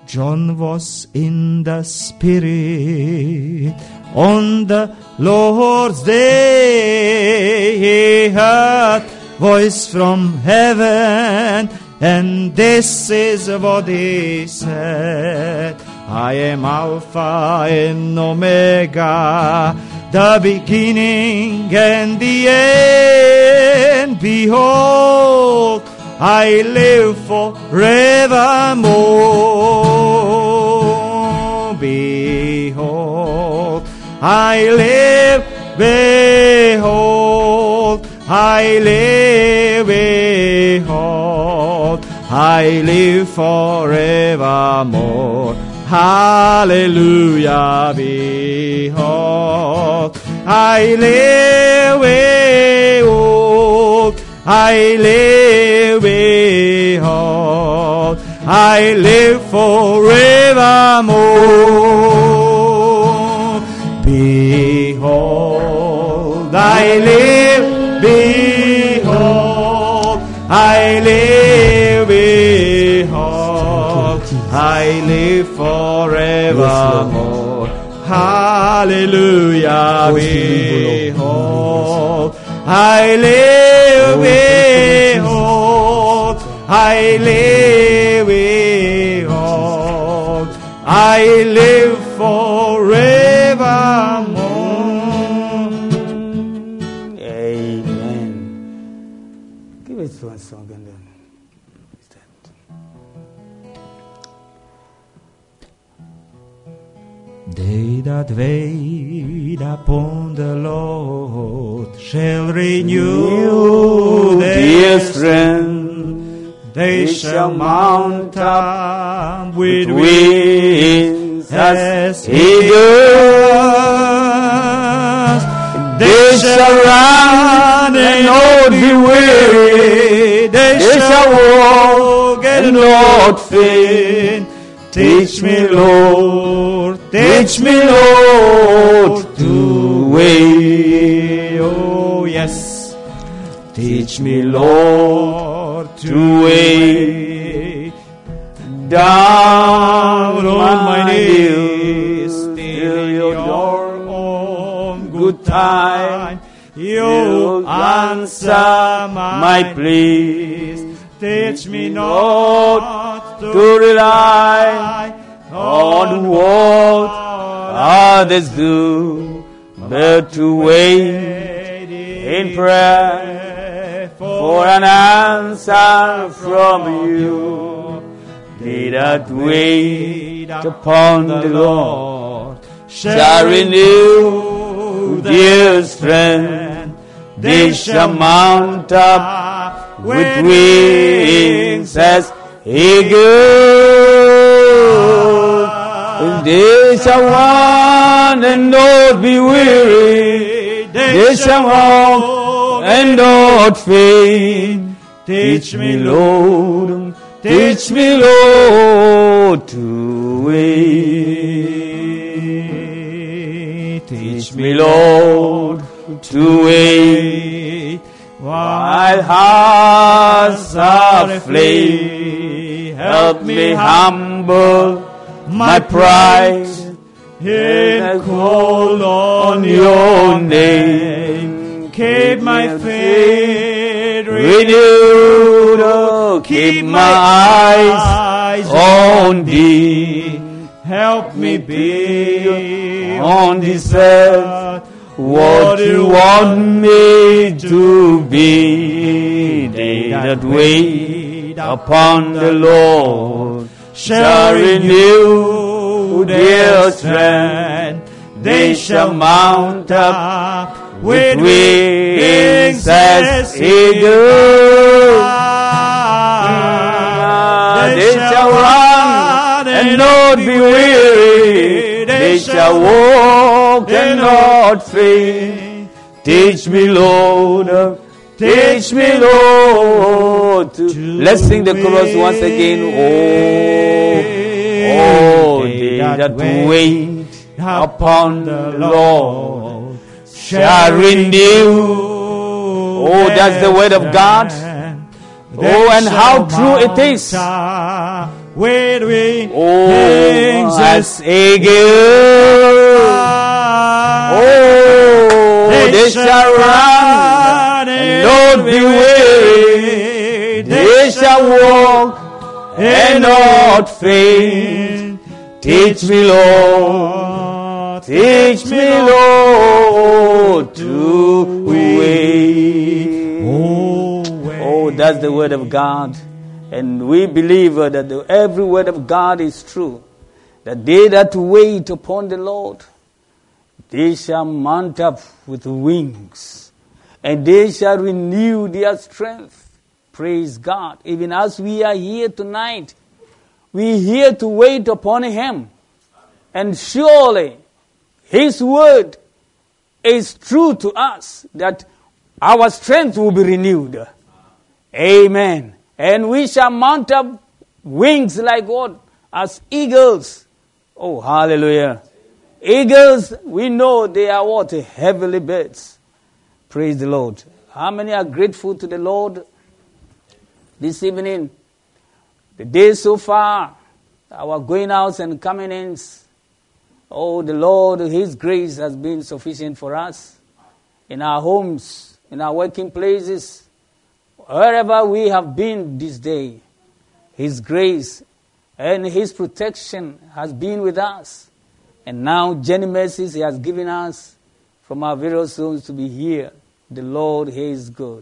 John was in the Spirit on the Lord's day. He heard voice from heaven, and this is what he said. I am Alpha and Omega, the beginning and the end. Behold, I live forevermore. Behold, I live. Behold, I live. Behold, I live forevermore. Hallelujah. Behold, I live. Behold, I live. Behold, I live forevermore. Behold, I live. Behold, I live. Behold, I live forevermore. Hallelujah. Behold, I live. Behold, I live. Behold, I live forevermore. Amen. Give it one song and then stand. They that wait upon the Lord shall renew their strength. They shall mount up with wings as eagles. They shall run and not be weary. They shall walk and not faint. Teach me, Lord, to wait. Oh, yes. Teach me, Lord, to wait. Down on my knees, till your own good time, you'll answer my pleas. Teach me not to rely on what others do, but to wait in prayer for an answer from you. They that wait upon the Lord shall renew their strength. They shall mount up with wings as eagles. They shall run and not be weary. They shall walk and not faint. Teach me, Lord, to wait. Teach me, Lord, to wait. While hearts are aflame, help me humble my pride and call on your name. Keep my faith renewed, keep my eyes on thee. Help me be on this earth what you want me to be. They that wait upon the Lord shall renew their strength. They shall mount up with wings as eagles. They shall run and not be weary. They shall walk and not faint. Teach me, Lord, teach me, Lord. Let's sing the chorus once again. Oh, they that wait upon the Lord shall renew. Oh, that's the word of God. Oh, and how true it is. With wings as eagles. Oh, they shall run and not be weary. They shall walk and not faint. Teach me, Lord. Teach me, Lord, to wait. Oh, that's the word of God. And we believe that every word of God is true. That they that wait upon the Lord, they shall mount up with wings, and they shall renew their strength. Praise God. Even as we are here tonight, we are here to wait upon Him. And surely His word is true to us, that our strength will be renewed. Amen. And we shall mount up wings like what? As eagles. Oh, hallelujah. Eagles, we know they are what? Heavenly birds. Praise the Lord. How many are grateful to the Lord this evening? The day so far, our going outs and coming ins. Oh, the Lord, His grace has been sufficient for us. In our homes, in our working places, wherever we have been this day, His grace and His protection has been with us. And now, Jenny mercies He has given us from our various homes to be here. The Lord, He is good.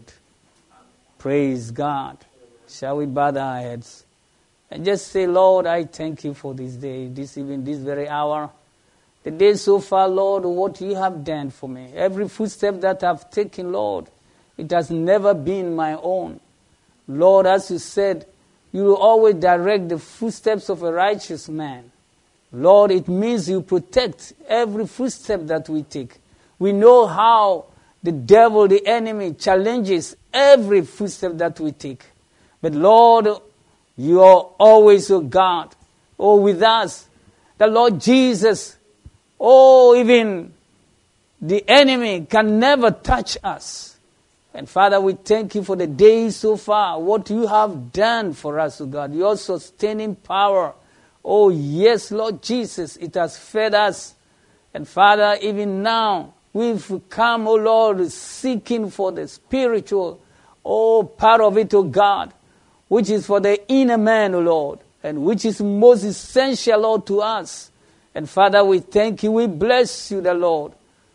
Praise God. Shall we bow our heads and just say, Lord, I thank You for this day, this evening, this very hour. The day so far, Lord, what You have done for me. Every footstep that I've taken, Lord, it has never been my own. Lord, as You said, You will always direct the footsteps of a righteous man. Lord, it means You protect every footstep that we take. We know how the devil, the enemy, challenges every footstep that we take. But Lord, You are always, oh God, oh, with us. The Lord Jesus, oh, even the enemy can never touch us. And Father, we thank You for the days so far, what You have done for us, oh God. Your sustaining power. Oh, yes, Lord Jesus, it has fed us. And Father, even now, we've come, oh Lord, seeking for the spiritual, oh, part of it, oh God, which is for the inner man, oh Lord, and which is most essential, Lord, to us. And Father, we thank You, we bless You, the Lord.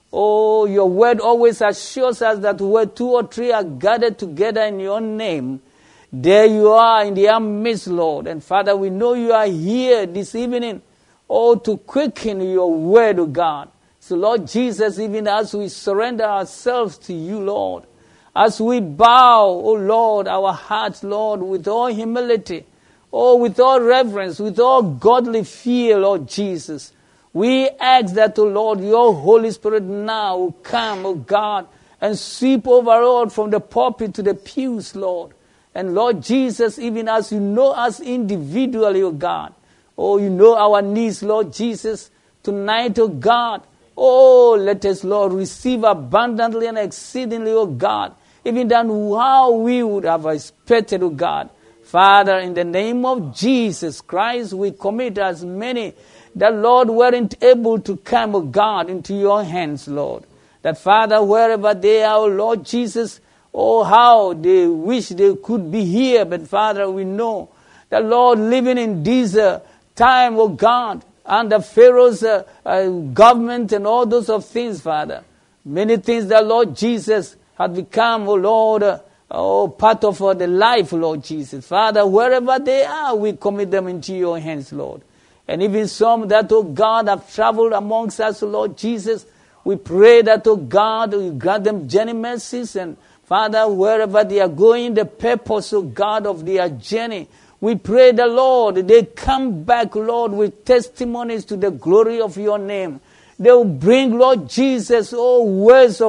Oh, Your word always assures us that where 2 or 3 are gathered together in Your name, there You are in their midst, Lord. And Father, we know You are here this evening, oh, to quicken Your word, oh God. So, Lord Jesus, even as we surrender ourselves to You, Lord, as we bow, oh Lord, our hearts, Lord, with all humility, oh, with all reverence, with all godly fear, Lord Jesus, we ask that, oh Lord, Your Holy Spirit now will come, oh God, and sweep over, Lord, from the pulpit to the pews, Lord. And Lord Jesus, even as You know us individually, oh God, oh, You know our needs, Lord Jesus, tonight, oh God, oh, let us, Lord, receive abundantly and exceedingly, oh God, even than how we would have expected, oh God. Father, in the name of Jesus Christ, we commit as many that, Lord, weren't able to come, oh God, into Your hands, Lord. That, Father, wherever they are, oh Lord Jesus, oh, how they wish they could be here. But, Father, we know that, Lord, living in this time, oh God, under Pharaoh's government and all those of things, Father. Many things that, Lord Jesus, had become, oh Lord, part of the life, Lord Jesus. Father, wherever they are, we commit them into Your hands, Lord. And even some that, oh God, have traveled amongst us, Lord Jesus, we pray that, oh God, you grant them journey mercies. And Father, wherever they are going, the purpose, oh God, of their journey, we pray the Lord, they come back, Lord, with testimonies to the glory of Your name. They will bring, Lord Jesus, words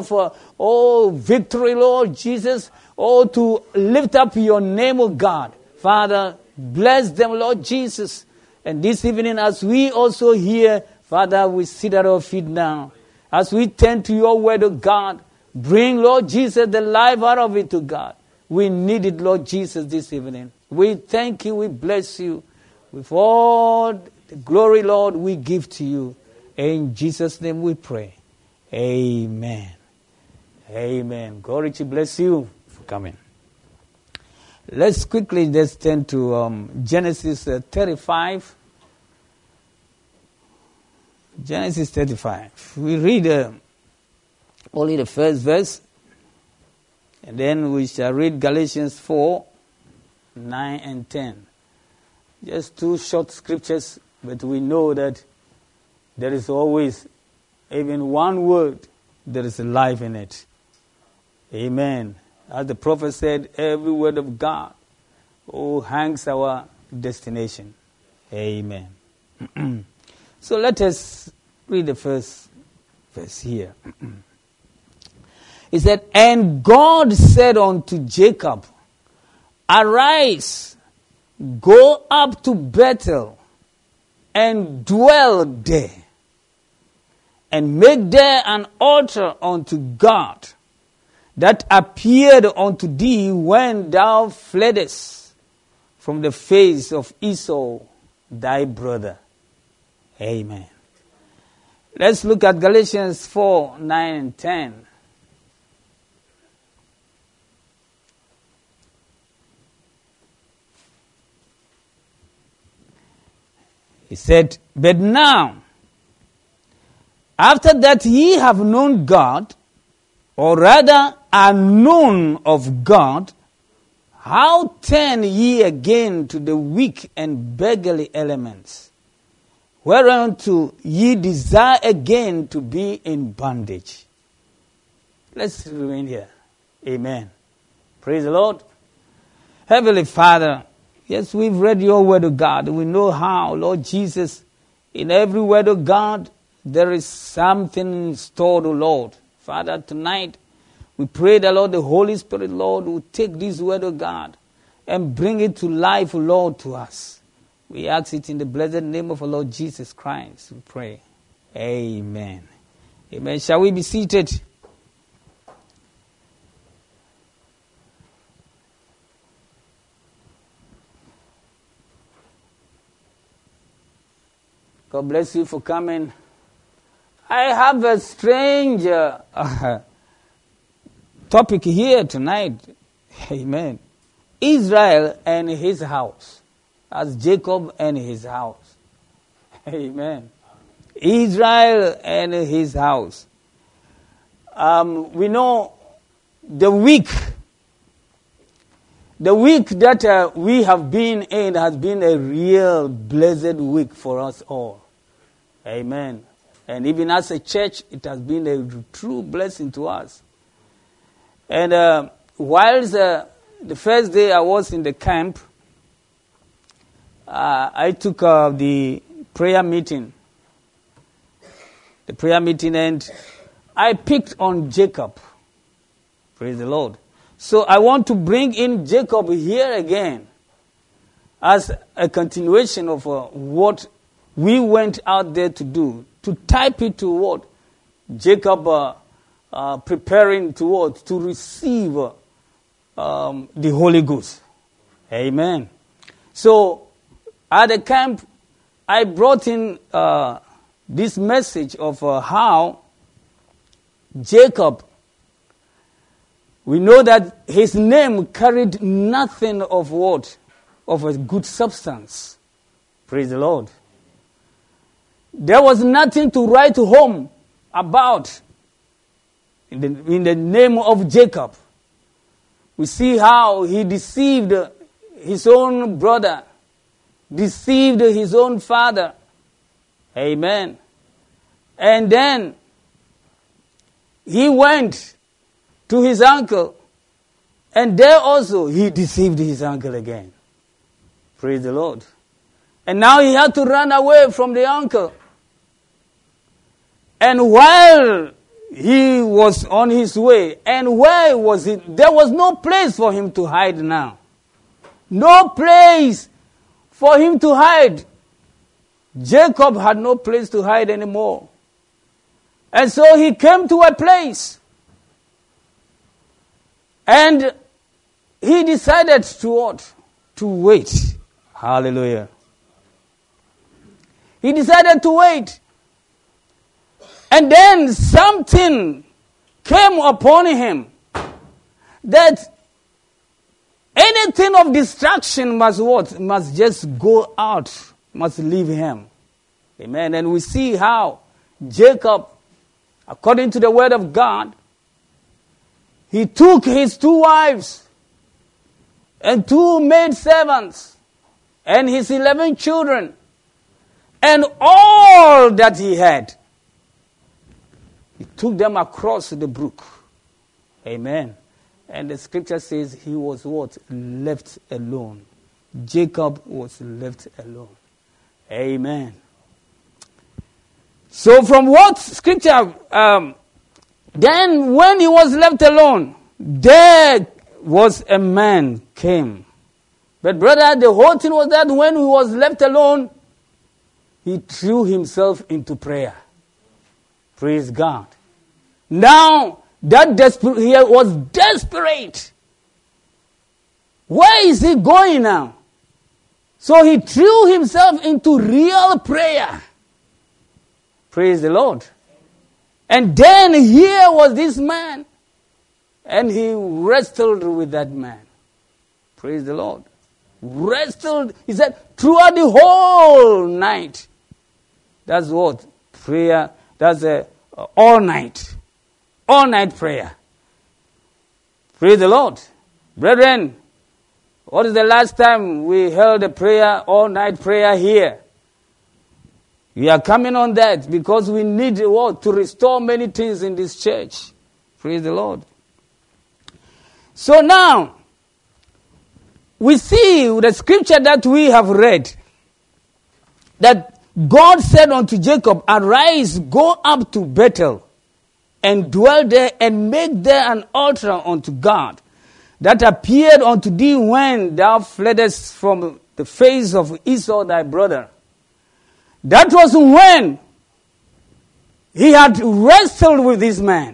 of, victory, Lord Jesus, to lift up Your name, oh God. Father, bless them, Lord Jesus. And this evening, as we also hear, Father, we sit at Our feet now. As we turn to Your word, oh God, bring, Lord Jesus, the life out of it, oh God. We need it, Lord Jesus, this evening. We thank you, we bless you. With all the glory, Lord, we give to you. In Jesus' name we pray. Amen. Amen. God richly bless you for coming. Let's quickly just turn to Genesis 35. Genesis 35. We read only the first verse. And then we shall read Galatians 4, 9 and 10. Just two short scriptures, but we know that there is always, even one word, there is a life in it. Amen. As the prophet said, every word of God hangs our destination. Amen. So let us read the first verse here. He said, and God said unto Jacob, arise, go up to Bethel, and dwell there, and make there an altar unto God, that appeared unto thee when thou fleddest from the face of Esau thy brother. Amen. Let's look at Galatians 4, 9 and 10. He said, but now, after that ye have known God, or rather are known of God, how turn ye again to the weak and beggarly elements, whereunto ye desire again to be in bondage? Let's remain here. Amen. Praise the Lord. Heavenly Father, yes, we've read your word of God. We know how, Lord Jesus, in every word of God, there is something stored, O Lord. Father, tonight, we pray that, Lord, the Holy Spirit, Lord, will take this word of God and bring it to life, O Lord, to us. We ask it in the blessed name of our Lord Jesus Christ. We pray. Amen. Amen. Shall we be seated? God bless you for coming. I have a strange topic here tonight. Amen. Israel and his house. As Jacob and his house. Amen. Israel and his house. We know the week that we have been in has been a real blessed week for us all. Amen. And even as a church, it has been a true blessing to us. And whilst the first day I was in the camp, I took the prayer meeting. The prayer meeting, and I picked on Jacob. Praise the Lord. So I want to bring in Jacob here again as a continuation of what we went out there to do, to type it to what Jacob preparing towards to receive the Holy Ghost. Amen. So at the camp, I brought in this message of how Jacob, we know that his name carried nothing of what? Of a good substance. Praise the Lord. There was nothing to write home about in the name of Jacob. We see how he deceived his own brother, deceived his own father. Amen. And then he went to his uncle, and there also he deceived his uncle again. Praise the Lord. And now he had to run away from the uncle. And while he was on his way, and where was he? There was no place for him to hide now. No place for him to hide. Jacob had no place to hide anymore. And so he came to a place. And he decided to what? To wait. Hallelujah. He decided to wait. And then something came upon him that anything of distraction must what? Must just go out, must leave him. Amen. And we see how Jacob, according to the word of God, he took his 2 wives and 2 maidservants and his 11 children and all that he had. He took them across the brook. Amen. And the scripture says he was what? Left alone. Jacob was left alone. Amen. So from what scripture, then when he was left alone, there was a man came. But brother, the whole thing was that when he was left alone, he threw himself into prayer. Praise God. Now, that he was desperate. Where is he going now? So he threw himself into real prayer. Praise the Lord. And then here was this man. And he wrestled with that man. Praise the Lord. Wrestled, he said, throughout the whole night. That's what? Prayer. That's all night. All night prayer. Praise the Lord. Brethren, what is the last time we held a prayer, all night prayer here? We are coming on that because we need what? To restore many things in this church. Praise the Lord. So now, we see the scripture that we have read, that God said unto Jacob, arise, go up to Bethel, and dwell there, and make there an altar unto God, that appeared unto thee when thou fleddest from the face of Esau thy brother. That was when he had wrestled with this man.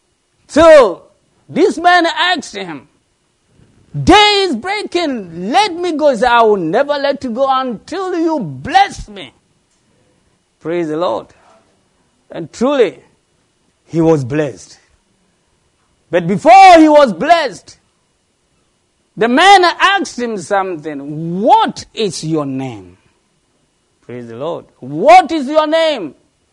So this man asked him, day is breaking, let me go. He said, I will never let you go until you bless me. Praise the Lord. And truly, he was blessed. But before he was blessed, the man asked him something. What is your name? Praise the Lord. What is your name?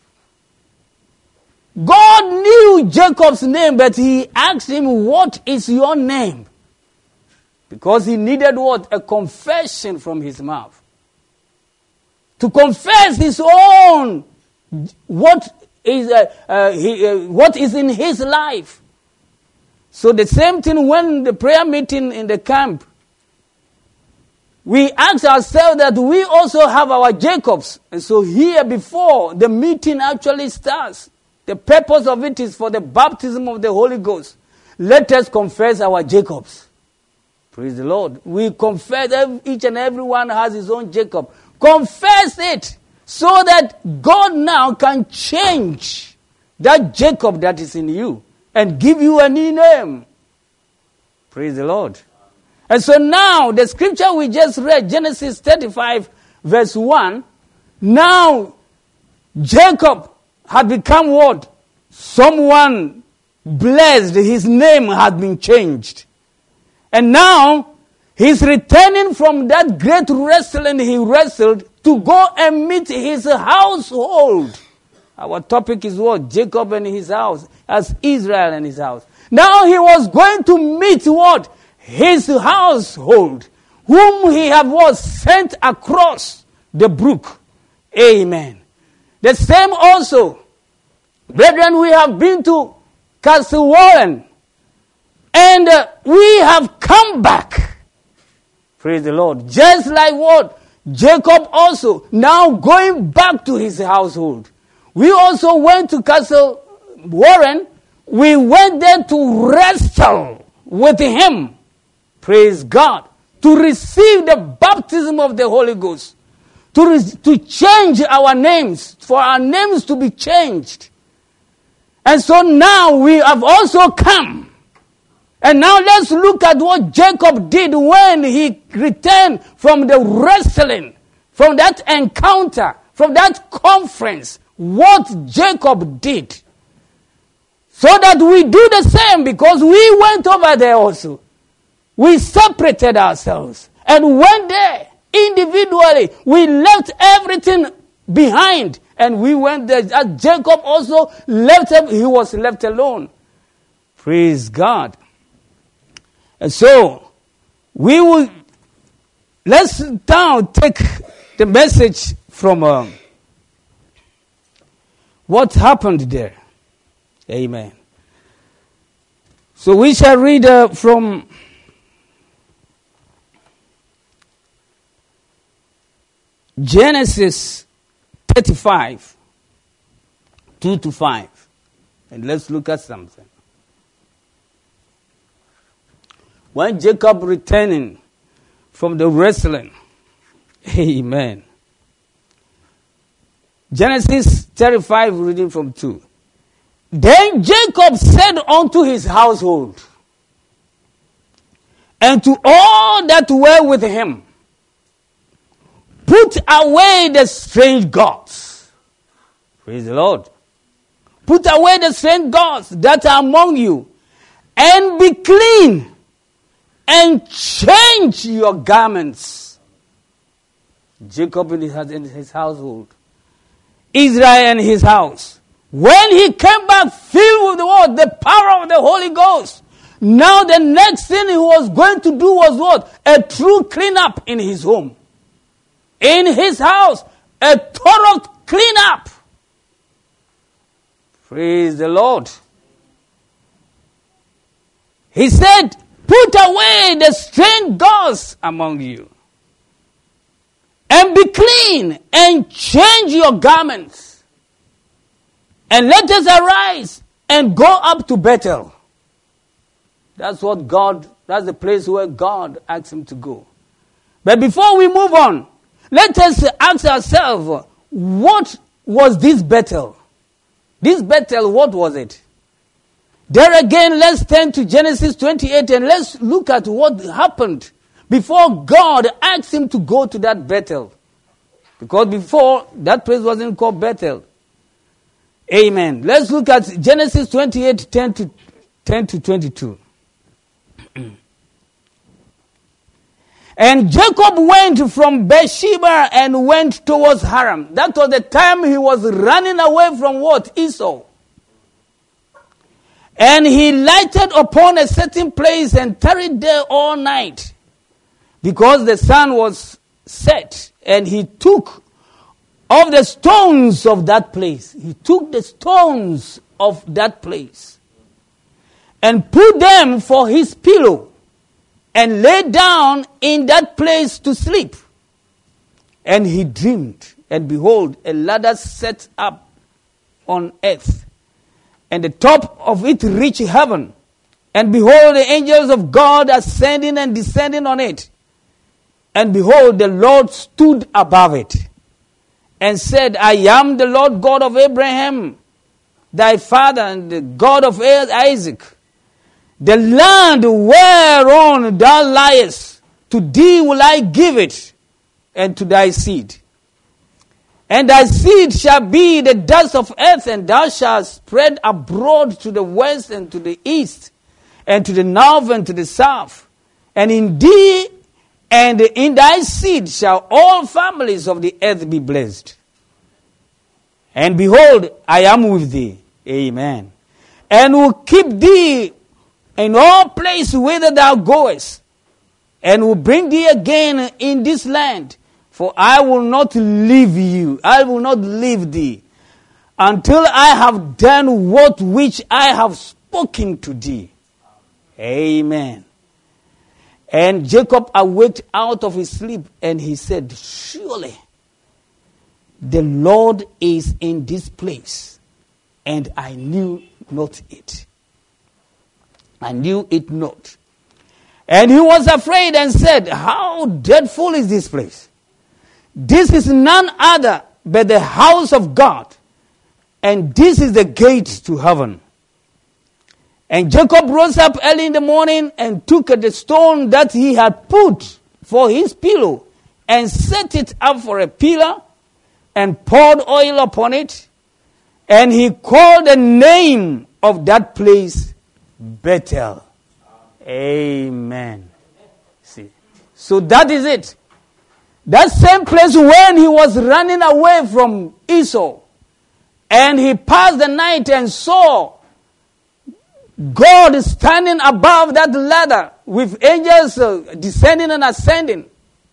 God knew Jacob's name, but he asked him, what is your name? Because he needed what? A confession from his mouth. To confess his own, what is in his life. So the same thing when the prayer meeting in the camp, we ask ourselves that we also have our Jacobs. And so here before the meeting actually starts, the purpose of it is for the baptism of the Holy Ghost. Let us confess our Jacobs. Praise the Lord. We confess, each and every one has his own Jacob. Confess it so that God now can change that Jacob that is in you and give you a new name. Praise the Lord. And so now the scripture we just read, Genesis 35 verse 1, now Jacob had become what? Someone blessed. His name had been changed. And now he's returning from that great wrestling he wrestled to go and meet his household. Our topic is what? Jacob and his house, as Israel and his house. Now he was going to meet what? His household, whom he had was sent across the brook. Amen. The same also, brethren, we have been to Castle Warren, and we have come back. Praise the Lord. Just like what? Jacob also, now going back to his household. We also went to Castle Warren. We went there to wrestle with him. Praise God. To receive the baptism of the Holy Ghost. To change our names. For our names to be changed. And so now we have also come And now let's look at what Jacob did when he returned from the wrestling, from that encounter, from that conference. What Jacob did. So that we do the same, because we went over there also. We separated ourselves and went there individually. We left everything behind and we went there. As Jacob also left him, he was left alone. Praise God. And so, let's now take the message from what happened there. Amen. So we shall read from Genesis 35, 2-5. And let's look at something. When Jacob returning from the wrestling, amen. Genesis 35, reading from 2. Then Jacob said unto his household, and to all that were with him, put away the strange gods. Praise the Lord. Put away the strange gods that are among you, and be clean, and change your garments. Jacob in his household. Israel and his house. When he came back filled with the word, the power of the Holy Ghost, now the next thing he was going to do was what? A true cleanup in his home. In his house, a thorough cleanup. Praise the Lord. He said, put away the strange gods among you, and be clean, and change your garments. And let us arise and go up to Bethel. That's the place where God asked him to go. But before we move on, let us ask ourselves, what was this Bethel? This Bethel, what was it? There again, let's turn to Genesis 28 and let's look at what happened before God asked him to go to that Bethel. Because before, that place wasn't called Bethel. Amen. Let's look at Genesis 28, 10 to 22. And Jacob went from Beersheba and went towards Haran. That was the time he was running away from what? Esau. And he lighted upon a certain place and tarried there all night, because the sun was set. And he took of the stones of that place. He took the stones of that place and put them for his pillow and lay down in that place to sleep. And he dreamed, and behold, a ladder set up on earth, and the top of it reached heaven. And behold, the angels of God ascending and descending on it. And behold, the Lord stood above it, and said, I am the Lord God of Abraham, thy father, and the God of Isaac. The land whereon thou liest, to thee will I give it, and to thy seed. And thy seed shall be the dust of earth, and thou shalt spread abroad to the west and to the east, and to the north and to the south. And in thee and in thy seed shall all families of the earth be blessed. And behold, I am with thee. Amen. And will keep thee in all places whither thou goest, and will bring thee again in this land. For I will not leave you, I will not leave thee, until I have done what which I have spoken to thee. Amen. And Jacob awaked out of his sleep, and he said, surely the Lord is in this place, and I knew not it. I knew it not. And he was afraid and said, how dreadful is this place? This is none other but the house of God, and this is the gate to heaven. And Jacob rose up early in the morning and took the stone that he had put for his pillow and set it up for a pillar and poured oil upon it. And he called the name of that place Bethel. Amen. See. So that is it. That same place when he was running away from Esau. And he passed the night and saw God standing above that ladder with angels descending and ascending.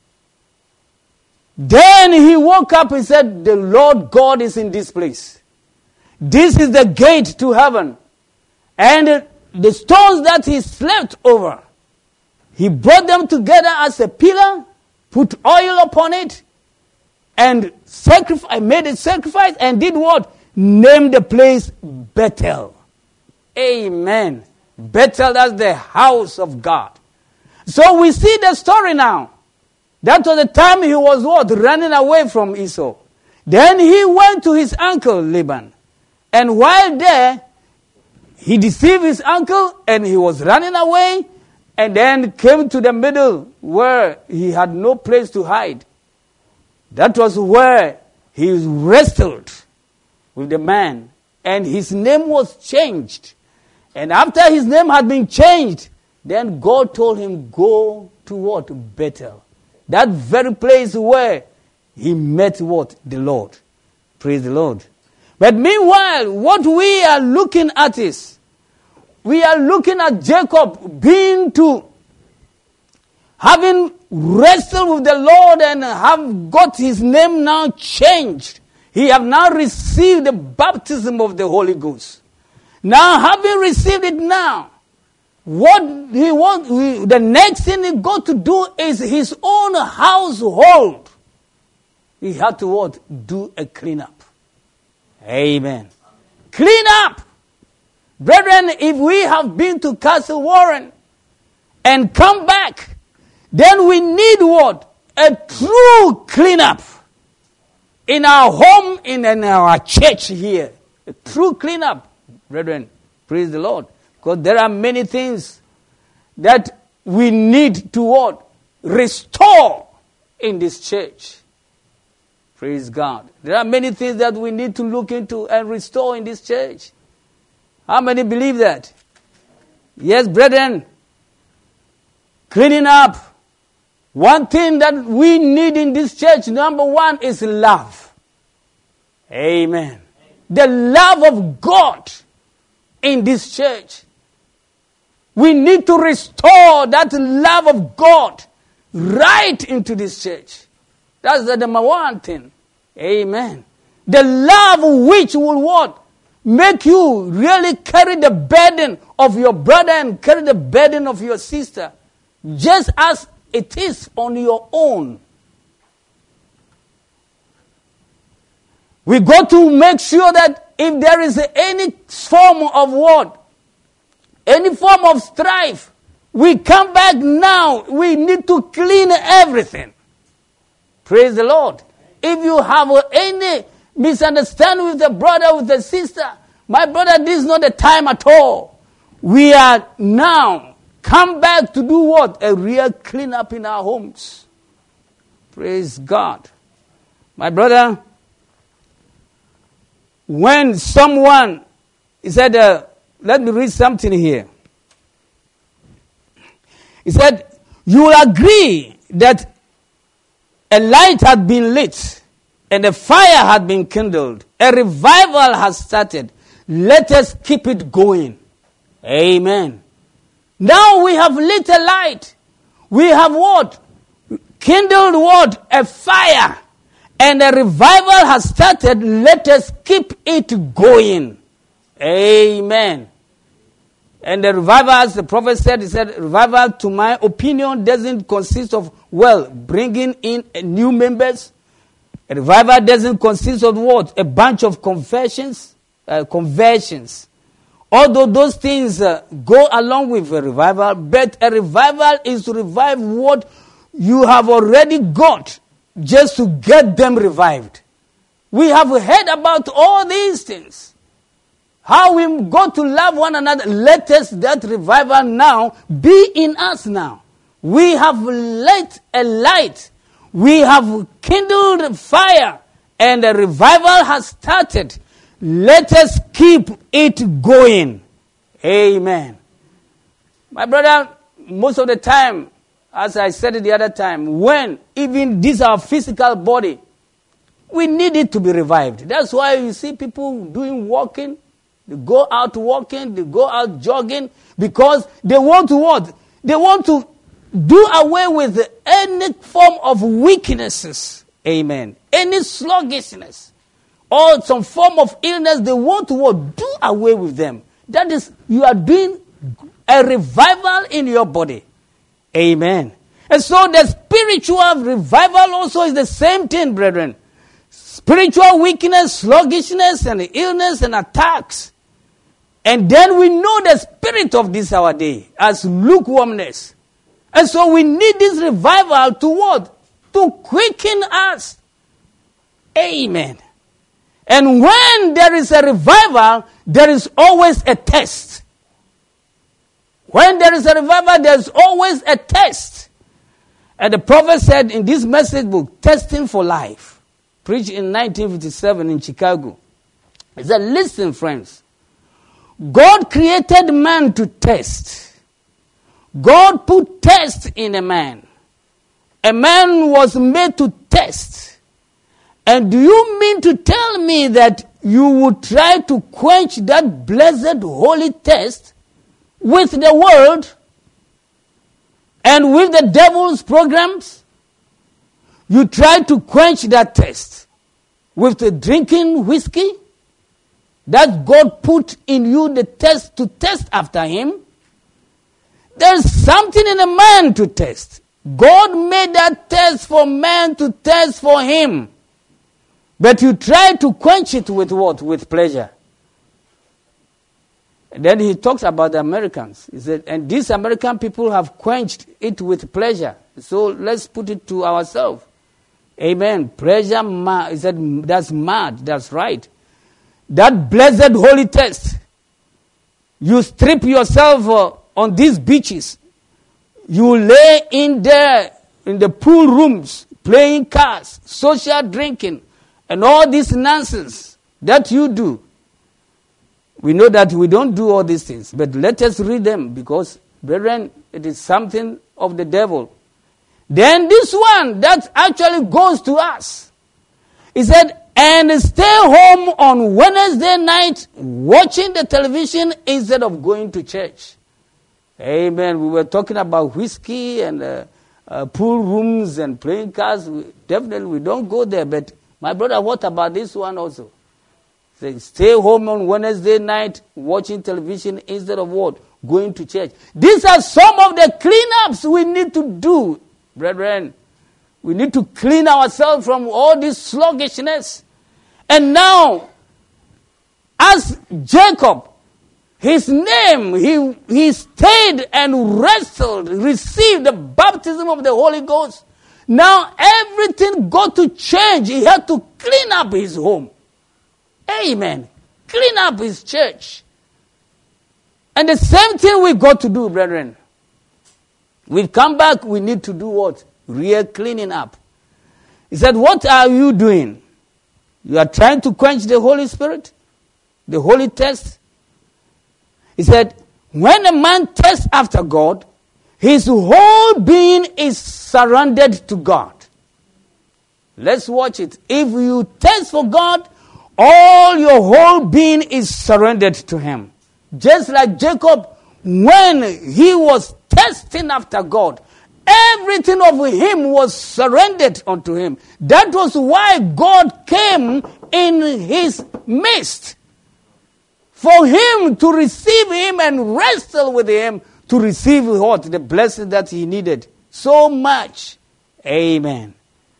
Then he woke up and said, the Lord God is in this place. This is the gate to heaven. And the stones that he slept over, he brought them together as a pillar, put oil upon it, and made a sacrifice, and did what? Named the place Bethel. Amen. Bethel, that's the house of God. So we see the story now. That was the time he was what? Running away from Esau. Then he went to his uncle Laban. And while there, he deceived his uncle and he was running away and then came to the middle where he had no place to hide. That was where he wrestled with the man and his name was changed. And after his name had been changed, then God told him, go to what? Bethel. That very place where he met what? The Lord. Praise the Lord. But meanwhile, what we are looking at is, we are looking at Jacob having wrestled with the Lord and have got his name now changed. He have now received the baptism of the Holy Ghost. Now, having received it now, the next thing he got to do is his own household. He had to what? Do a cleanup. Amen. Clean up. Brethren, if we have been to Castle Warren and come back, then we need what? A true cleanup. In our home, in our church here. A true cleanup. Brethren, praise the Lord. Because there are many things that we need to what? Restore in this church. Praise God. There are many things that we need to look into and restore in this church. How many believe that? Yes, brethren. Cleaning up. One thing that we need in this church, number one, is love. Amen. The love of God in this church. We need to restore that love of God right into this church. That's the number one thing. Amen. The love which will what? Make you really carry the burden of your brother and carry the burden of your sister. Just as it is on your own. We got to make sure that if there is any form of what? Any form of strife, we come back now. We need to clean everything. Praise the Lord. If you have any misunderstanding with the brother, with the sister, my brother, this is not the time at all. We are now come back to do what? A real cleanup in our homes. Praise God. My brother, when someone, he said, let me read something here. He said, you will agree that a light had been lit and a fire had been kindled. A revival has started. Let us keep it going. Amen. Now we have lit a light. We have what? Kindled what? A fire. And a revival has started. Let us keep it going. Amen. And the revival, as the prophet said, he said, revival, to my opinion, doesn't consist of, bringing in new members. A revival doesn't consist of what? A bunch of conversions. Although those things go along with a revival, but a revival is to revive what you have already got, just to get them revived. We have heard about all these things. how we got to love one another. Let us, that revival now, be in us now. We have lit a light. We have kindled fire. And the revival has started. Let us keep it going. Amen. My brother, most of the time, as I said the other time, when even this our physical body, we need it to be revived. That's why you see people doing walking. They go out walking, they go out jogging, because they want to what? They want to do away with any form of weaknesses. Amen. Any sluggishness or some form of illness, they want to what? Do away with them. That is, you are doing a revival in your body. Amen. And so the spiritual revival also is the same thing, brethren. Spiritual weakness, sluggishness, and illness and attacks. And then we know the spirit of this our day as lukewarmness. And so we need this revival to what? To quicken us. Amen. And when there is a revival, there is always a test. When there is a revival, there is always a test. And the prophet said in this message book, Testing for Life, preached in 1957 in Chicago, he said, listen, friends. God created man to test. God put test in a man. A man was made to test. And do you mean to tell me that you would try to quench that blessed holy test with the world and with the devil's programs? You try to quench that test with the drinking whiskey that God put in you the test to test after him. There's something in a man to test. God made that test for man to test for him. But you try to quench it with what? With pleasure. And then he talks about the Americans. He said, and these American people have quenched it with pleasure. So let's put it to ourselves. Amen. Pleasure, he said, that's mad. That's right. That blessed holy test. You strip yourself on these beaches. You lay in there in the pool rooms, playing cards, social drinking, and all this nonsense that you do. We know that we don't do all these things, but let us read them because, brethren, it is something of the devil. Then this one that actually goes to us. He said, and stay home on Wednesday night watching the television instead of going to church. Amen. We were talking about whiskey and pool rooms and playing cards. Definitely we don't go there. But my brother, what about this one also? Say, stay home on Wednesday night watching television instead of what? Going to church. These are some of the cleanups we need to do, brethren. We need to clean ourselves from all this sluggishness. And now, as Jacob, his name, he stayed and wrestled, received the baptism of the Holy Ghost. Now everything got to change. He had to clean up his home. Amen. Clean up his church. And the same thing we got to do, brethren. We come back, we need to do what? Real cleaning up. He said, what are you doing? You are trying to quench the Holy Spirit? The Holy test? He said, when a man tests after God, his whole being is surrendered to God. Let's watch it. If you test for God, all your whole being is surrendered to him. Just like Jacob, when he was testing after God, everything of him was surrendered unto him. That was why God came in his midst. For him to receive him and wrestle with him to receive what? The blessing that he needed so much. Amen.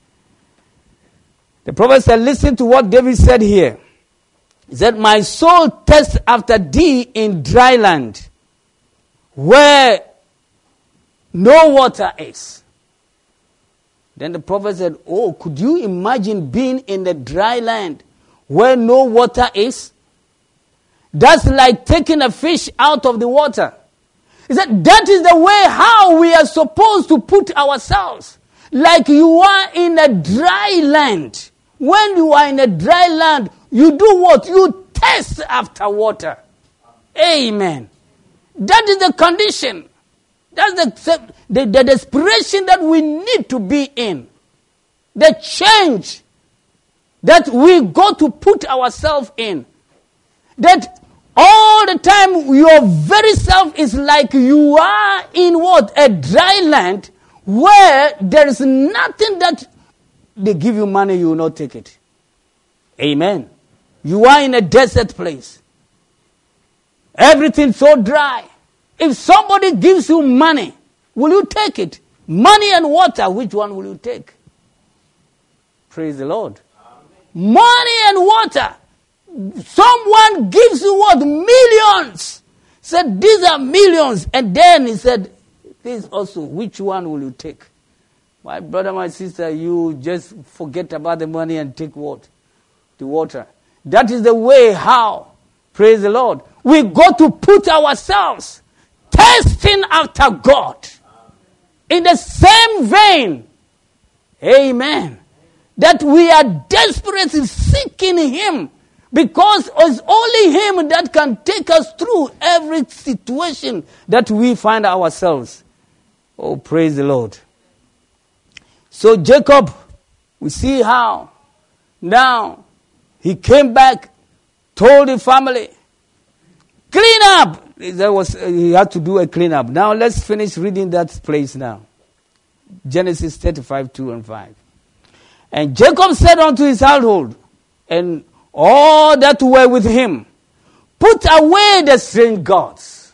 The prophet said, listen to what David said here. He said, my soul thirsts after thee in dry land, where no water is. Then the prophet said, oh, could you imagine being in the dry land where no water is? That's like taking a fish out of the water. He said that is the way how we are supposed to put ourselves. Like you are in a dry land. When you are in a dry land, you do what? You thirst after water. Amen. That is the condition. That's the desperation that we need to be in. The change that we got to put ourselves in. That all the time your very self is like you are in what? A dry land where there is nothing that they give you money, you will not take it. Amen. You are in a desert place. Everything so dry. If somebody gives you money, will you take it? Money and water, which one will you take? Praise the Lord. Amen. Money and water. Someone gives you what? Millions. Said, these are millions. And then he said, this also, which one will you take? My brother, my sister, you just forget about the money and take what? The water. That is the way how, praise the Lord, we got to put ourselves thirsting after God. In the same vein, amen, that we are desperately seeking Him, because it's only Him that can take us through every situation that we find ourselves. Oh, praise the Lord. So Jacob, we see how now he came back, told the family, clean up. He had to do a clean up. Now let's finish reading that place now. Genesis 35, 2 and 5. And Jacob said unto his household, and all that were with him, put away the strange gods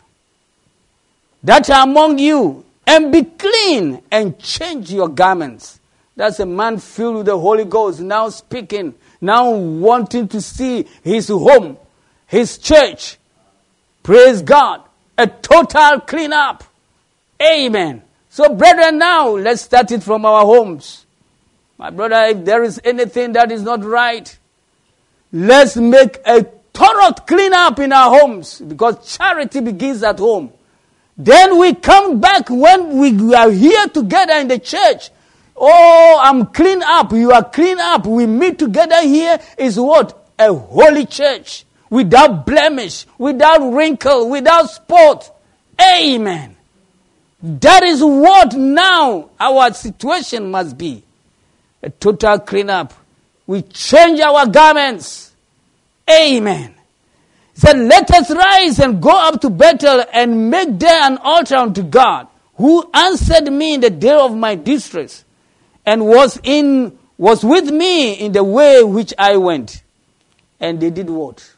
that are among you, and be clean, and change your garments. That's a man filled with the Holy Ghost, now speaking, now wanting to see his home, his church. Praise God. A total cleanup. Amen. So, brethren, now let's start it from our homes. My brother, if there is anything that is not right, let's make a thorough cleanup in our homes, because charity begins at home. Then we come back when we are here together in the church. Oh, I'm clean up. You are clean up. We meet together here is what? A holy church. Without blemish, without wrinkle, without spot. Amen. That is what now our situation must be. A total cleanup. We change our garments. Amen. He said, let us rise and go up to Bethel and make there an altar unto God, who answered me in the day of my distress, and was with me in the way which I went. And they did what?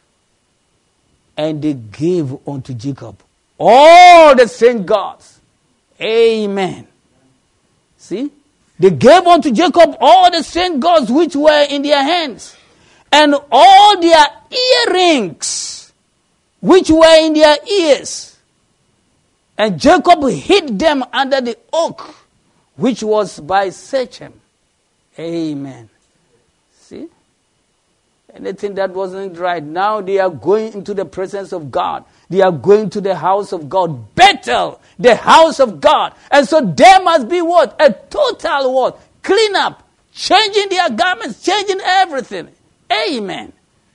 And they gave unto Jacob all the strange gods. Amen. See? They gave unto Jacob all the strange gods which were in their hands, and all their earrings which were in their ears. And Jacob hid them under the oak which was by Shechem. Amen. See? Anything that wasn't right. Now they are going into the presence of God. They are going to the house of God. Bethel, the house of God. And so there must be what? A total what? Clean up. Changing their garments. Changing everything. Amen.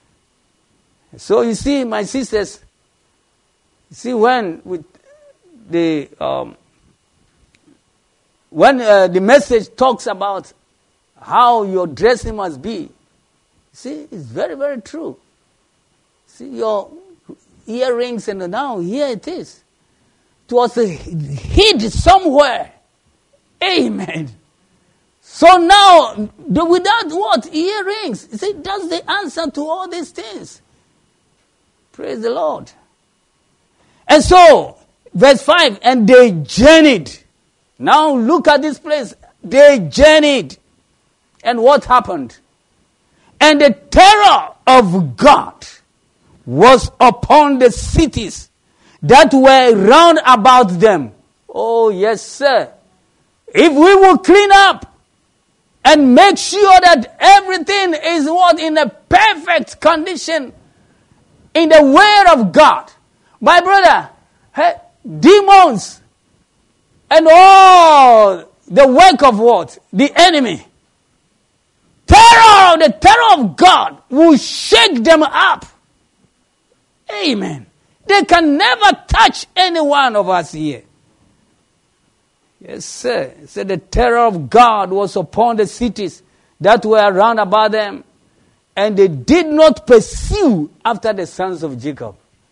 So you see, my sisters, when the message talks about how your dressing must be, see, it's very, very true. See, your earrings, and now here it is. It was hid somewhere. Amen. So now, without what? Earrings. See, that's the answer to all these things. Praise the Lord. And so, verse 5, and they journeyed. Now look at this place. They journeyed. And what happened? And the terror of God was upon the cities that were round about them. Oh, yes, sir. If we will clean up and make sure that everything is what? In a perfect condition, in the way of God. My brother, demons and all the work of what? The enemy. The terror of God will shake them up. Amen. They can never touch any one of us here. Yes, sir. So the terror of God was upon the cities that were round about them, and they did not pursue after the sons of Jacob.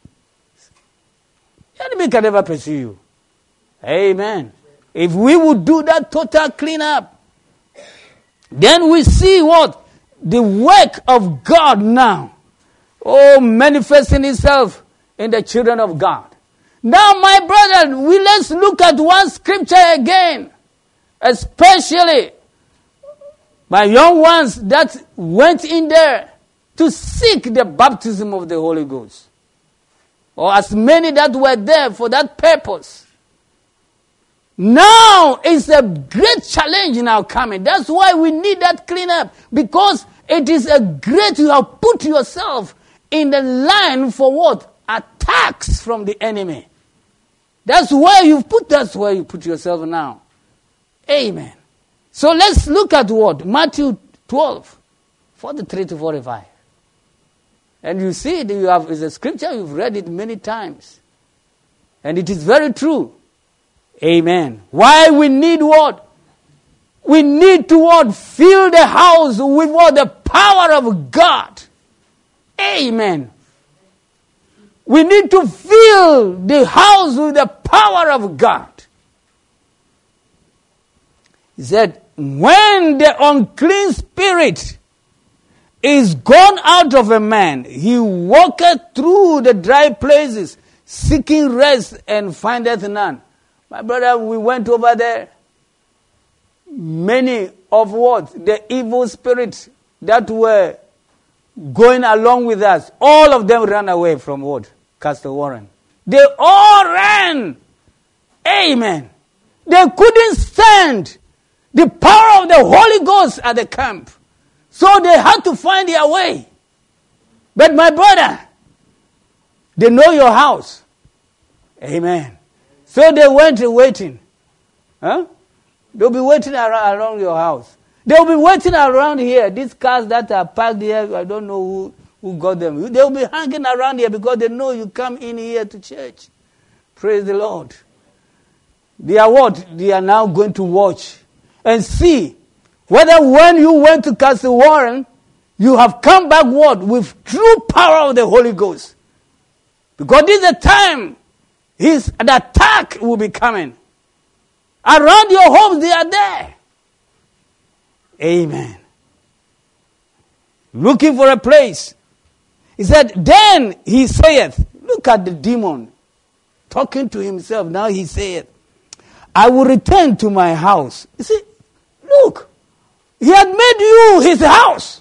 The enemy can never pursue you. Amen. If we would do that total cleanup, then we see what? The work of God now. Oh, manifesting itself in the children of God. Now, my brother, let's look at one scripture again. Especially my young ones that went in there to seek the baptism of the Holy Ghost. Or as many that were there for that purpose. Now it's a great challenge now coming. That's why we need that cleanup. Because it is a great, you have put yourself in the line for what? Attacks from the enemy. That's where you put yourself now. Amen. So let's look at what? Matthew 12, 43 to 45. And you see, it's a scripture, you've read it many times. And it is very true. Amen. Why we need what? We need to what? Fill the house with what? The power of God. Amen. We need to fill the house with the power of God. He said, when the unclean spirit is gone out of a man, he walketh through the dry places, seeking rest, and findeth none. My brother, we went over there. Many of what? The evil spirits that were going along with us, all of them ran away from what? Castle Warren. They all ran. Amen. They couldn't stand the power of the Holy Ghost at the camp. So they had to find their way. But my brother, they know your house. Amen. So they went waiting. Huh? They'll be waiting around your house. They'll be waiting around here. These cars that are parked here, I don't know who got them. They'll be hanging around here because they know you come in here to church. Praise the Lord. They are what? They are now going to watch and see whether when you went to Castle Warren, you have come back what? With true power of the Holy Ghost. Because this is the time an attack will be coming. Around your homes, they are there. Amen. Looking for a place. He said, then he saith, look at the demon talking to himself. Now he saith, I will return to my house. You see, look, he had made you his house.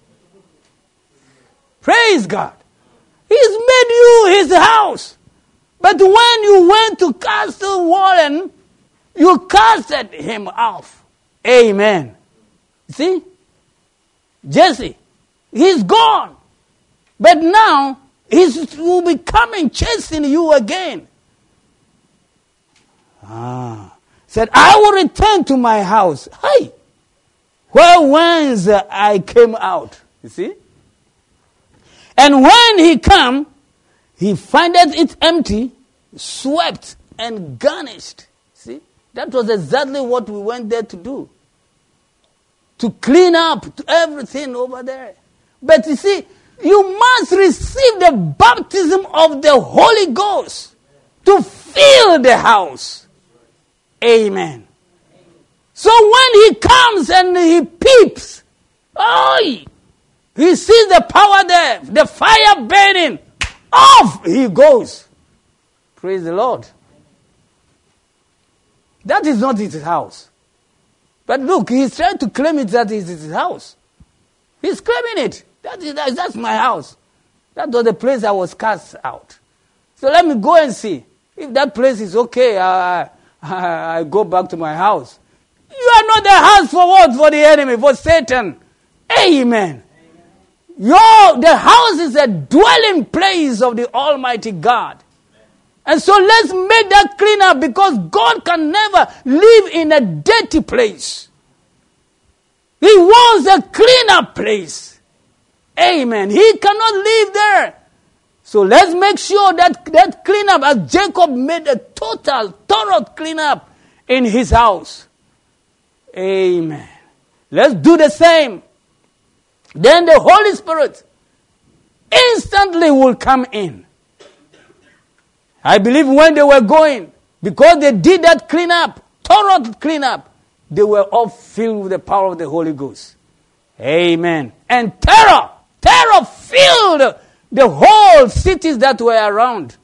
Praise God. He's made you his house. But when you went to Castle Warren, you casted him off. Amen. See? Jesse, he's gone. But now, he will be coming chasing you again. Said, I will return to my house. Hey, whence I came out. You see? And when he come, he findeth it empty, swept, and garnished. See? That was exactly what we went there to do. To clean up everything over there. But you see, you must receive the baptism of the Holy Ghost to fill the house. Amen. So when he comes and he peeps, he sees the power there, the fire burning, off he goes. Praise the Lord. That is not his house. But look, he's trying to claim it that is his house. He's claiming it. That's my house. That was the place I was cast out. So let me go and see. If that place is okay, I go back to my house. You are not the house for what? For the enemy, for Satan. Amen. The house is a dwelling place of the Almighty God. And so let's make that clean up, because God can never live in a dirty place. He wants a clean-up place. Amen. He cannot live there. So let's make sure that clean-up, as Jacob made a total, thorough clean-up in his house. Amen. Let's do the same. Then the Holy Spirit instantly will come in. I believe when they were going, because they did that clean-up, thorough clean-up, they were all filled with the power of the Holy Ghost. Amen. And terror filled the whole cities that were around.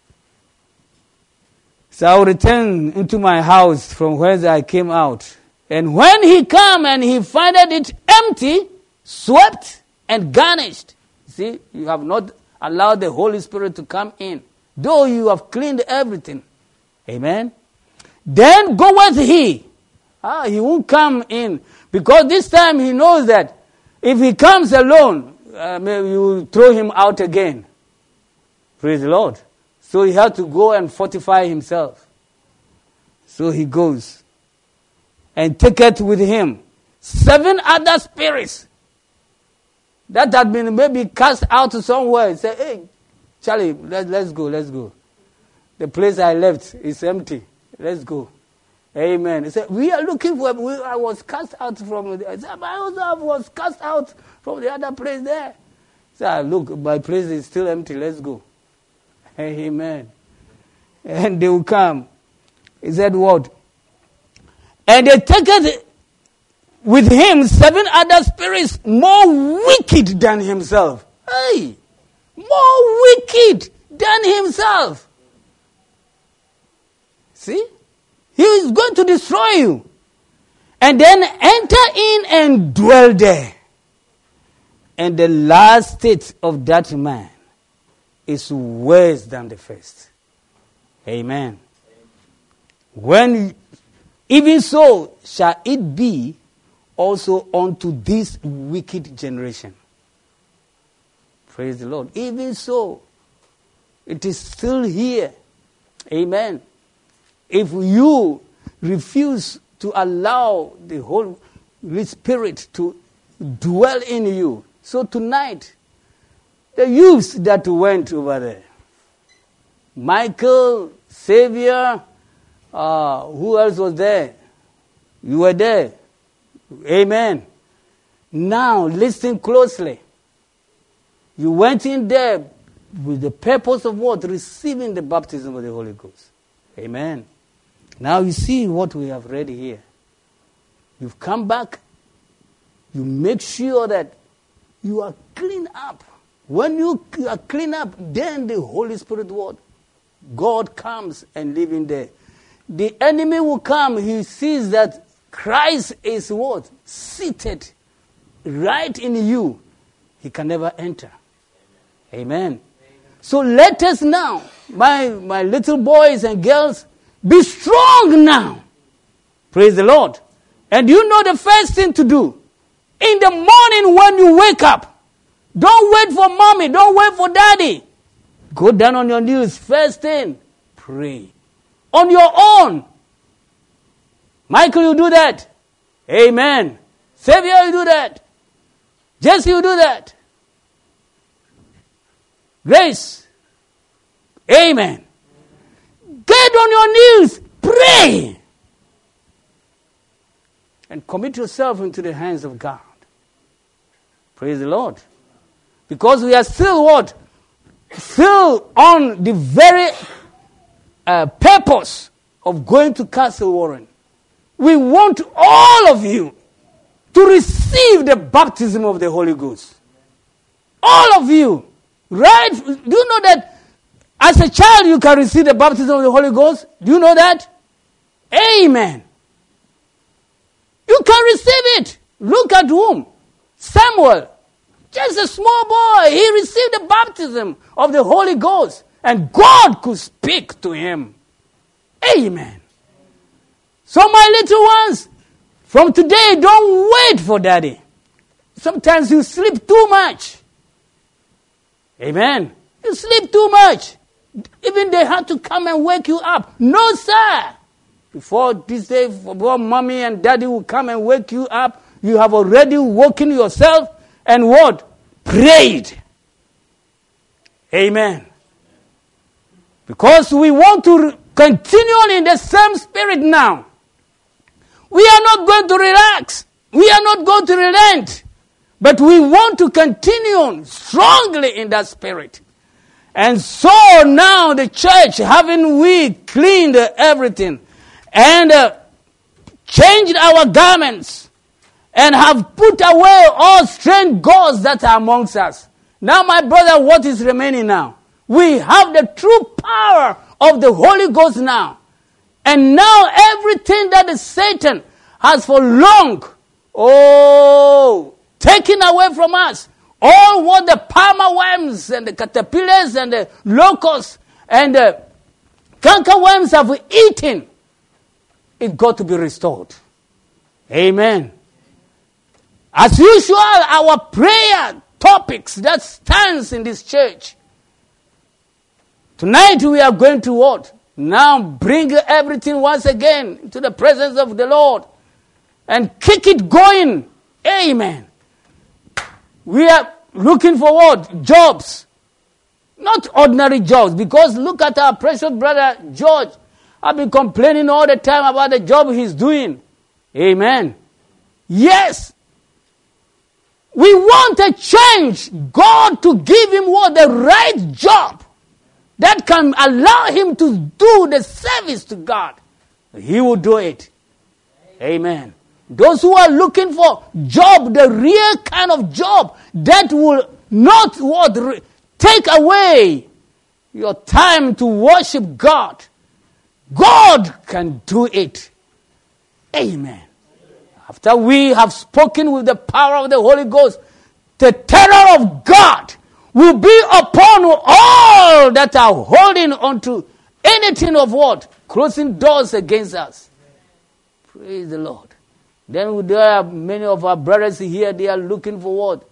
So I will return into my house from whence I came out. And when he came and he found it empty, swept and garnished. See, you have not allowed the Holy Spirit to come in, though you have cleaned everything. Amen. Then goeth he. He won't come in, because this time he knows that if he comes alone, maybe you will throw him out again. Praise the Lord. So he had to go and fortify himself. So he goes and taketh with him 7 other spirits that had been maybe cast out somewhere. Say, hey, Charlie, let's go. The place I left is empty. Let's go. Amen. He said, we are looking for, I was cast out from, I was cast out from the other place there. He said, look, my place is still empty, let's go. Amen. And they will come. He said, what? And they take it with him 7 other spirits more wicked than himself. Hey! More wicked than himself. See? He is going to destroy you. And then enter in and dwell there. And the last state of that man is worse than the first. Amen. When, even so shall it be also unto this wicked generation. Praise the Lord. Even so, it is still here. Amen. If you refuse to allow the Holy Spirit to dwell in you. So tonight, the youths that went over there, Michael, Xavier, who else was there? You were there. Amen. Now, listen closely. You went in there with the purpose of what? Receiving the baptism of the Holy Ghost. Amen. Now you see what we have read here. You've come back. You make sure that you are clean up. When you are clean up, then the Holy Spirit, what? God comes and lives in there. The enemy will come. He sees that Christ is what? Seated right in you. He can never enter. Amen. So let us now, my little boys and girls, be strong now. Praise the Lord. And you know the first thing to do. In the morning when you wake up, don't wait for mommy, don't wait for daddy. Go down on your knees. First thing, pray. On your own. Michael, you do that. Amen. Xavier, you do that. Jesse, you do that. Grace. Amen. Get on your knees. Pray. And commit yourself into the hands of God. Praise the Lord. Because we are still what? Still on the very purpose of going to Castle Warren. We want all of you to receive the baptism of the Holy Ghost. All of you. Right? Do you know that as a child you can receive the baptism of the Holy Ghost? Do you know that? Amen. You can receive it. Look at whom? Samuel. Just a small boy. He received the baptism of the Holy Ghost. And God could speak to him. Amen. So my little ones, from today, don't wait for daddy. Sometimes you sleep too much. Amen. You sleep too much. Even they had to come and wake you up. No, sir. Before this day, before mommy and daddy will come and wake you up, you have already woken yourself and what? Prayed. Amen. Because we want to continue in the same spirit now. We are not going to relax. We are not going to relent. But we want to continue strongly in that spirit. And so now the church, having we cleaned everything and changed our garments and have put away all strange gods that are amongst us. Now, my brother, what is remaining now? We have the true power of the Holy Ghost now. And now everything that is Satan has for long, taken away from us. All what the palmer worms and the caterpillars and the locusts and the cankerworms have eaten, it got to be restored. Amen. As usual, our prayer topics that stands in this church. Tonight we are going to what? Now bring everything once again into the presence of the Lord and kick it going. Amen. We are looking for what? Jobs. Not ordinary jobs. Because look at our precious brother George. I've been complaining all the time about the job he's doing. Amen. Yes. We want a change. God to give him what? The right job that can allow him to do the service to God. He will do it. Amen. Those who are looking for job, the real kind of job that will not take away your time to worship God. God can do it. Amen. After we have spoken with the power of the Holy Ghost, the terror of God will be upon all that are holding on to anything of what? Closing doors against us. Praise the Lord. Then there are many of our brothers here, they are looking for what?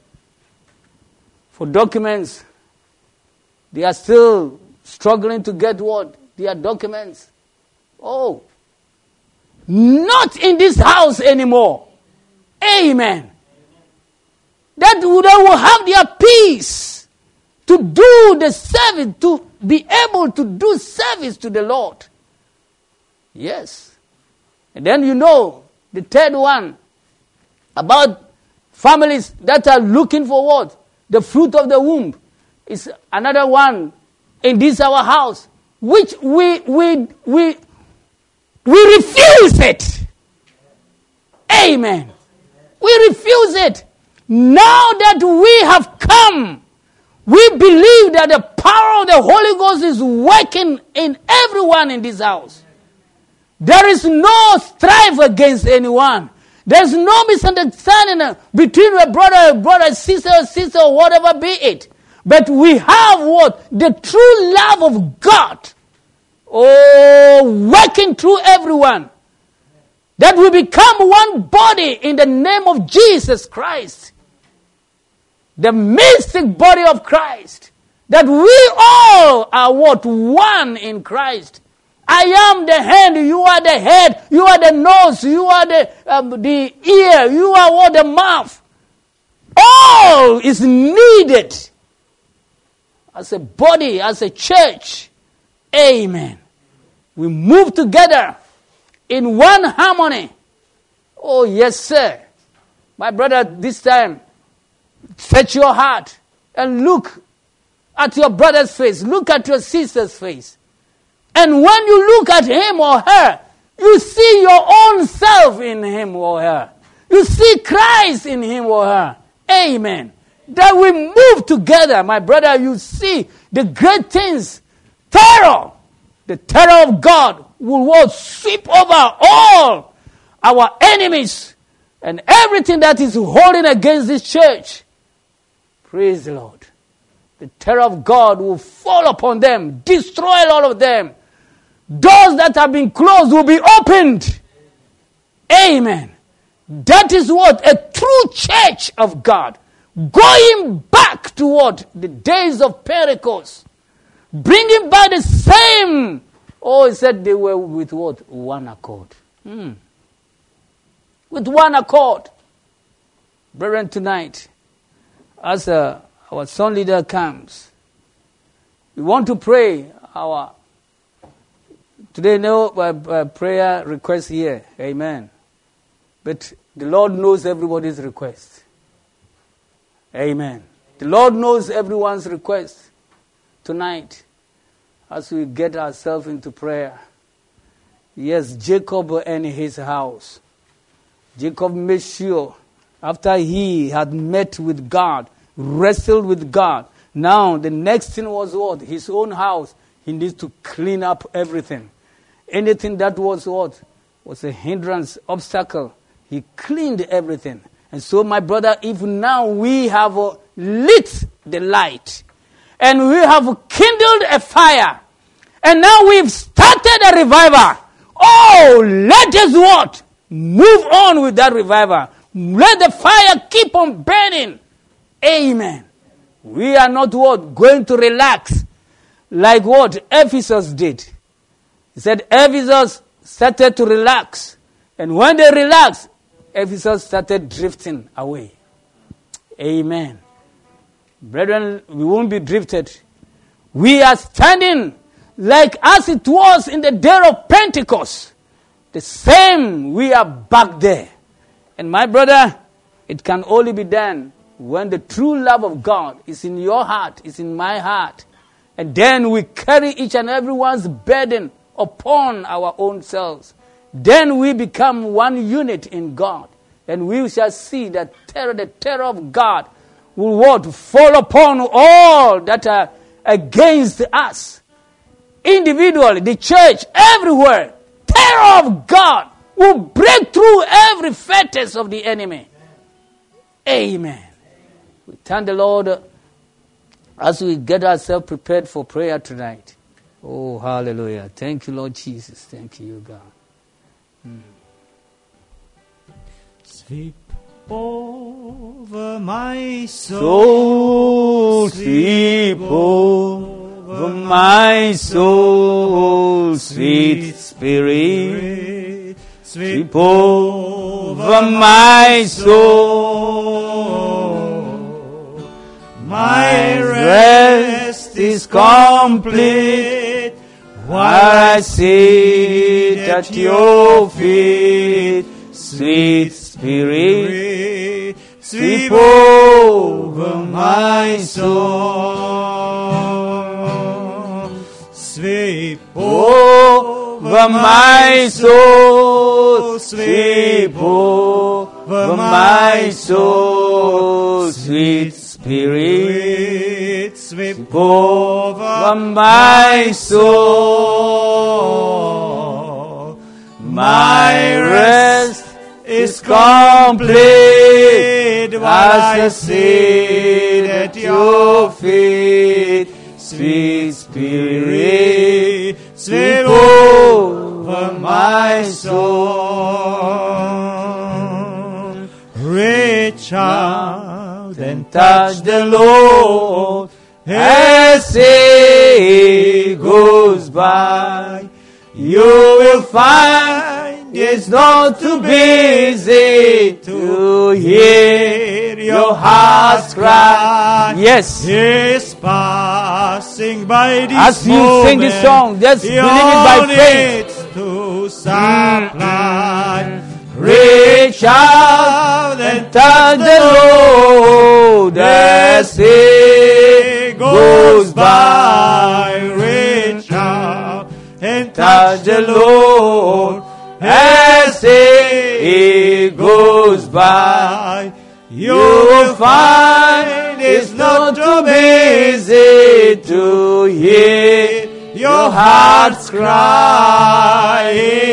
For documents. They are still struggling to get what? Their documents. Oh. Not in this house anymore. Amen. That they will have their peace to do the service, to be able to do service to the Lord. Yes. And then you know, the third one, about families that are looking for what? The fruit of the womb. Is another one in this our house, which we refuse it. Amen. We refuse it. Now that we have come, we believe that the power of the Holy Ghost is working in everyone in this house. There is no strife against anyone. There's no misunderstanding between a brother, sister, or whatever be it. But we have what? The true love of God. Working through everyone. That we become one body in the name of Jesus Christ. The mystic body of Christ. That we all are what? One in Christ. I am the hand, you are the head, you are the nose, you are the ear, you are what? The mouth. All is needed as a body, as a church. Amen. We move together in one harmony. Oh, yes, sir. My brother, this time, set your heart and look at your brother's face. Look at your sister's face. And when you look at him or her, you see your own self in him or her. You see Christ in him or her. Amen. That we move together, my brother, you see the great things. Terror. The terror of God will sweep over all our enemies and everything that is holding against this church. Praise the Lord. The terror of God will fall upon them, destroy all of them. Doors that have been closed will be opened. Amen. That is what? A true church of God. Going back to what? The days of Pentecost. Bringing back the same. Oh, he said they were with what? One accord. With one accord. Brethren, tonight, as our son leader comes, we want to pray today no prayer request here. Amen. But the Lord knows everybody's request. Amen. The Lord knows everyone's request tonight as we get ourselves into prayer. Yes, Jacob and his house. Jacob made sure after he had met with God, wrestled with God, now the next thing was what? His own house. He needs to clean up everything. Anything that was what? Was a hindrance, obstacle. He cleaned everything. And so, my brother, if now we have lit the light, and we have kindled a fire, and now we've started a revival, oh, let us what? Move on with that revival. Let the fire keep on burning. Amen. We are not what? Going to relax like what Ephesus did. He said Ephesus started to relax. And when they relaxed, Ephesus started drifting away. Amen. Brethren, we won't be drifted. We are standing like as it was in the day of Pentecost. The same, we are back there. And my brother, it can only be done when the true love of God is in your heart, is in my heart. And then we carry each and everyone's burden upon our own selves. Then we become one unit in God. And we shall see that the terror of God will what? Fall upon all that are against us. Individually, the church, everywhere. Terror of God will break through every fetters of the enemy. Amen. We thank the Lord as we get ourselves prepared for prayer tonight. Oh, hallelujah. Thank you, Lord Jesus. Thank you, God. Sweep over my soul, Sweep over my soul, sweet Spirit. Sweep over my soul. My rest is complete while I sit at your feet, sweet Spirit. Sweep over my soul. Sweep over my soul, sweep over my soul, sweet Spirit. Sweep over my soul. My rest is complete as I sit at your feet, sweet Spirit. Sweep over my soul. reach out and touch the Lord as He goes by. You will find it's not too busy to hear your heart's cry. Yes. He's passing by this as you moment, sing this song, just believe it by faith. To supply. Reach out and touch the Lord as He goes by. Reach out and Touch the Lord as He goes by. You will find it's not too busy to hear your heart's cry.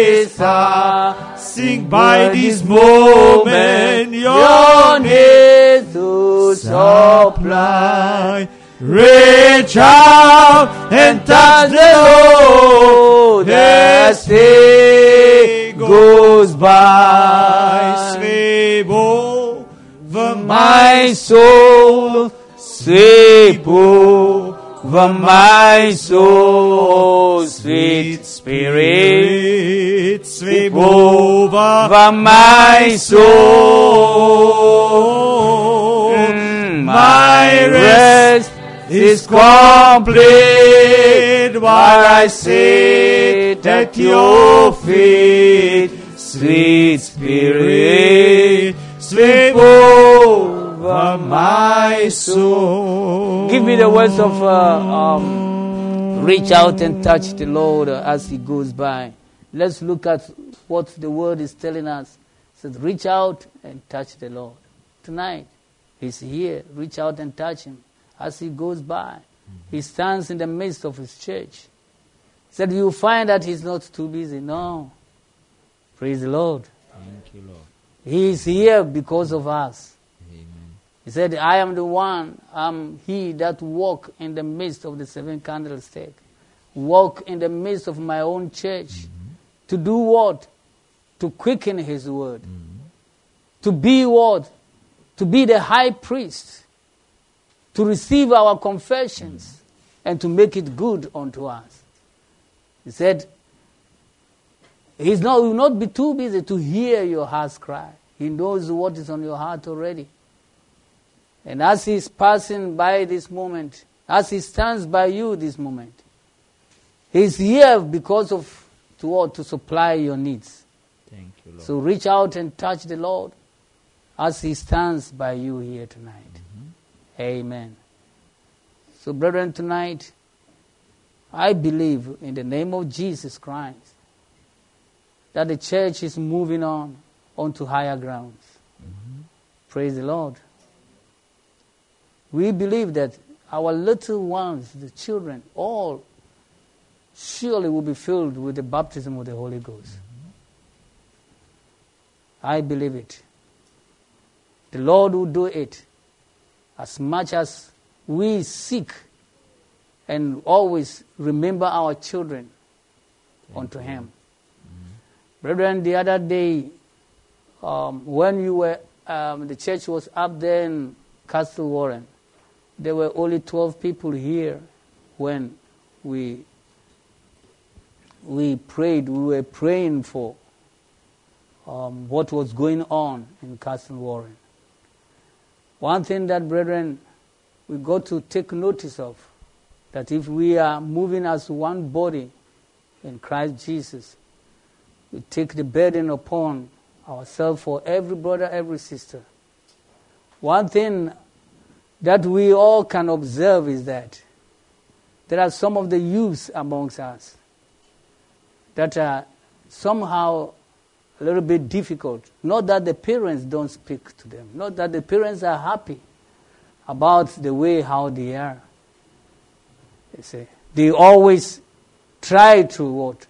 Sing by this moment your need to supply. Reach out and touch the Lord as He goes by. Sweep over My soul, Sweep over my soul, sweet Spirit. Sweep over my soul. My rest is complete while I sit at your feet. Sweet Spirit, sweep over my soul. Give me the words of reach out and touch the Lord as He goes by. Let's look at what the Word is telling us. It says, reach out and touch the Lord. Tonight, He's here. Reach out and touch Him as He goes by. He stands in the midst of His church. He said, you'll find that He's not too busy. No. Praise the Lord. Thank you, Lord. He is here because of us. Amen. He said, I am the one, I'm He that walk in the midst of the seven candlestick. Walk in the midst of my own church. To do what? To quicken His word. To be what? To be the high priest. To receive our confessions and to make it good unto us. He said, He will not be too busy to hear your heart's cry. He knows what is on your heart already. And as He's passing by this moment, as He stands by you this moment, He's here because of to supply your needs. Thank you, Lord. So reach out and touch the Lord as He stands by you here tonight. Amen. So brethren, tonight, I believe in the name of Jesus Christ that the church is moving on onto higher grounds. Praise the Lord. We believe that our little ones, the children, all surely will be filled with the baptism of the Holy Ghost. I believe it. The Lord will do it as much as we seek and always remember our children unto Him. Brethren, the other day, when you were, the church was up there in Castle Warren, there were only 12 people here when we prayed. We were praying for what was going on in Castle Warren. One thing that, brethren, we got to take notice of, that if we are moving as one body in Christ Jesus, we take the burden upon ourselves for every brother, every sister. One thing that we all can observe is that there are some of the youths amongst us that are somehow a little bit difficult. Not that the parents don't speak to them. Not that the parents are happy about the way how they are. You see, they always try to what?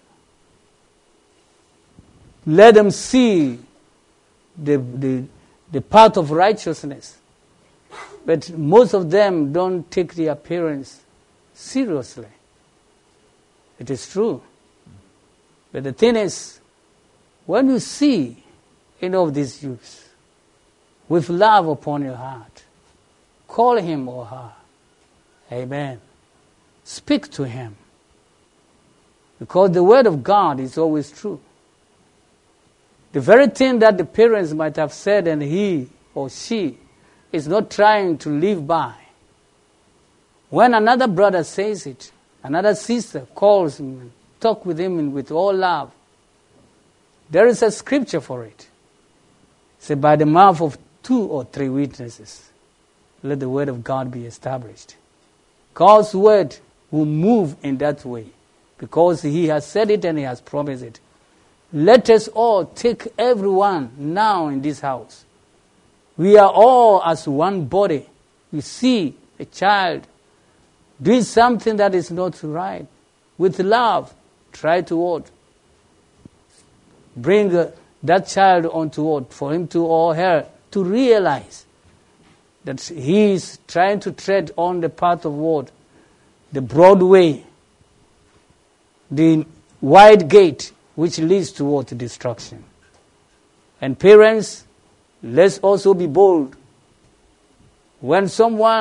Let them see the path of righteousness. But most of them don't take their parents seriously. It is true. But the thing is, when you see any of these youths with love upon your heart, call him or her. Amen. Speak to him. Because the word of God is always true. The very thing that the parents might have said and he or she is not trying to live by. When another brother says it, another sister calls him and talk with him with all love, there is a scripture for it. Say, by the mouth of 2 or 3 witnesses, let the word of God be established. God's word will move in that way because he has said it and he has promised it. Let us all take everyone now in this house. We are all as one body. We see a child doing something that is not right. With love, try to what? Bring that child onto what? For him to or her to realize that he is trying to tread on the path of what? The broad way, the wide gate which leads toward destruction. And parents, let's also be bold. When someone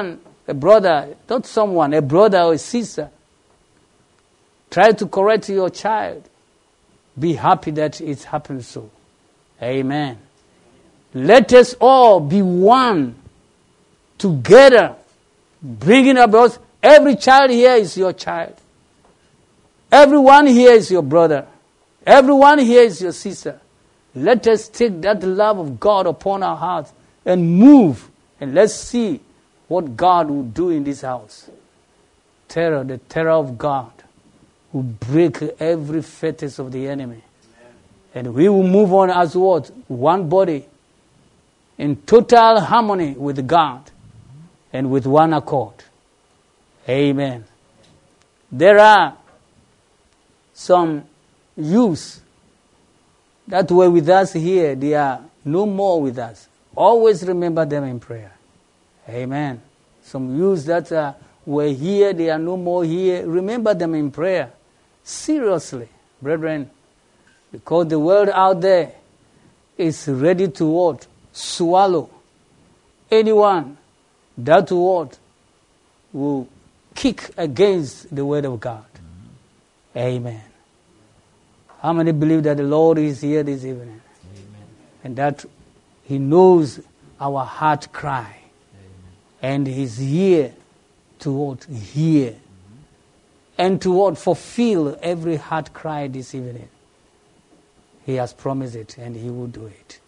a brother, not someone, a brother or a sister, try to correct your child. Be happy that it happened so. Amen. Let us all be one together, bringing about. Every child here is your child. Everyone here is your brother. Everyone here is your sister. Let us take that love of God upon our hearts and move. And let's see what God will do in this house. The terror of God will break every fetters of the enemy. And we will move on as what? One body, in total harmony with God and with one accord. Amen. There are some youths that were with us here. They are no more with us. Always remember them in prayer. Amen. Some youths that were here, they are no more here. Remember them in prayer. Seriously, brethren. Because the world out there is ready to what? Swallow anyone that what? Will kick against the word of God. Amen. How many believe that the Lord is here this evening? Amen. And that He knows our heart cry. Amen. And He's here to what? Hear. And to what? Fulfill every heart cry this evening. He has promised it and He will do it.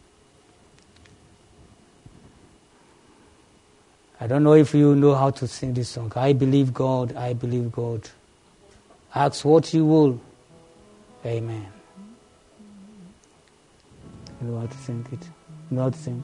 I don't know if you know how to sing this song. I believe God, I believe God. Ask what you will. Amen. You know how to sing it? You know how to sing?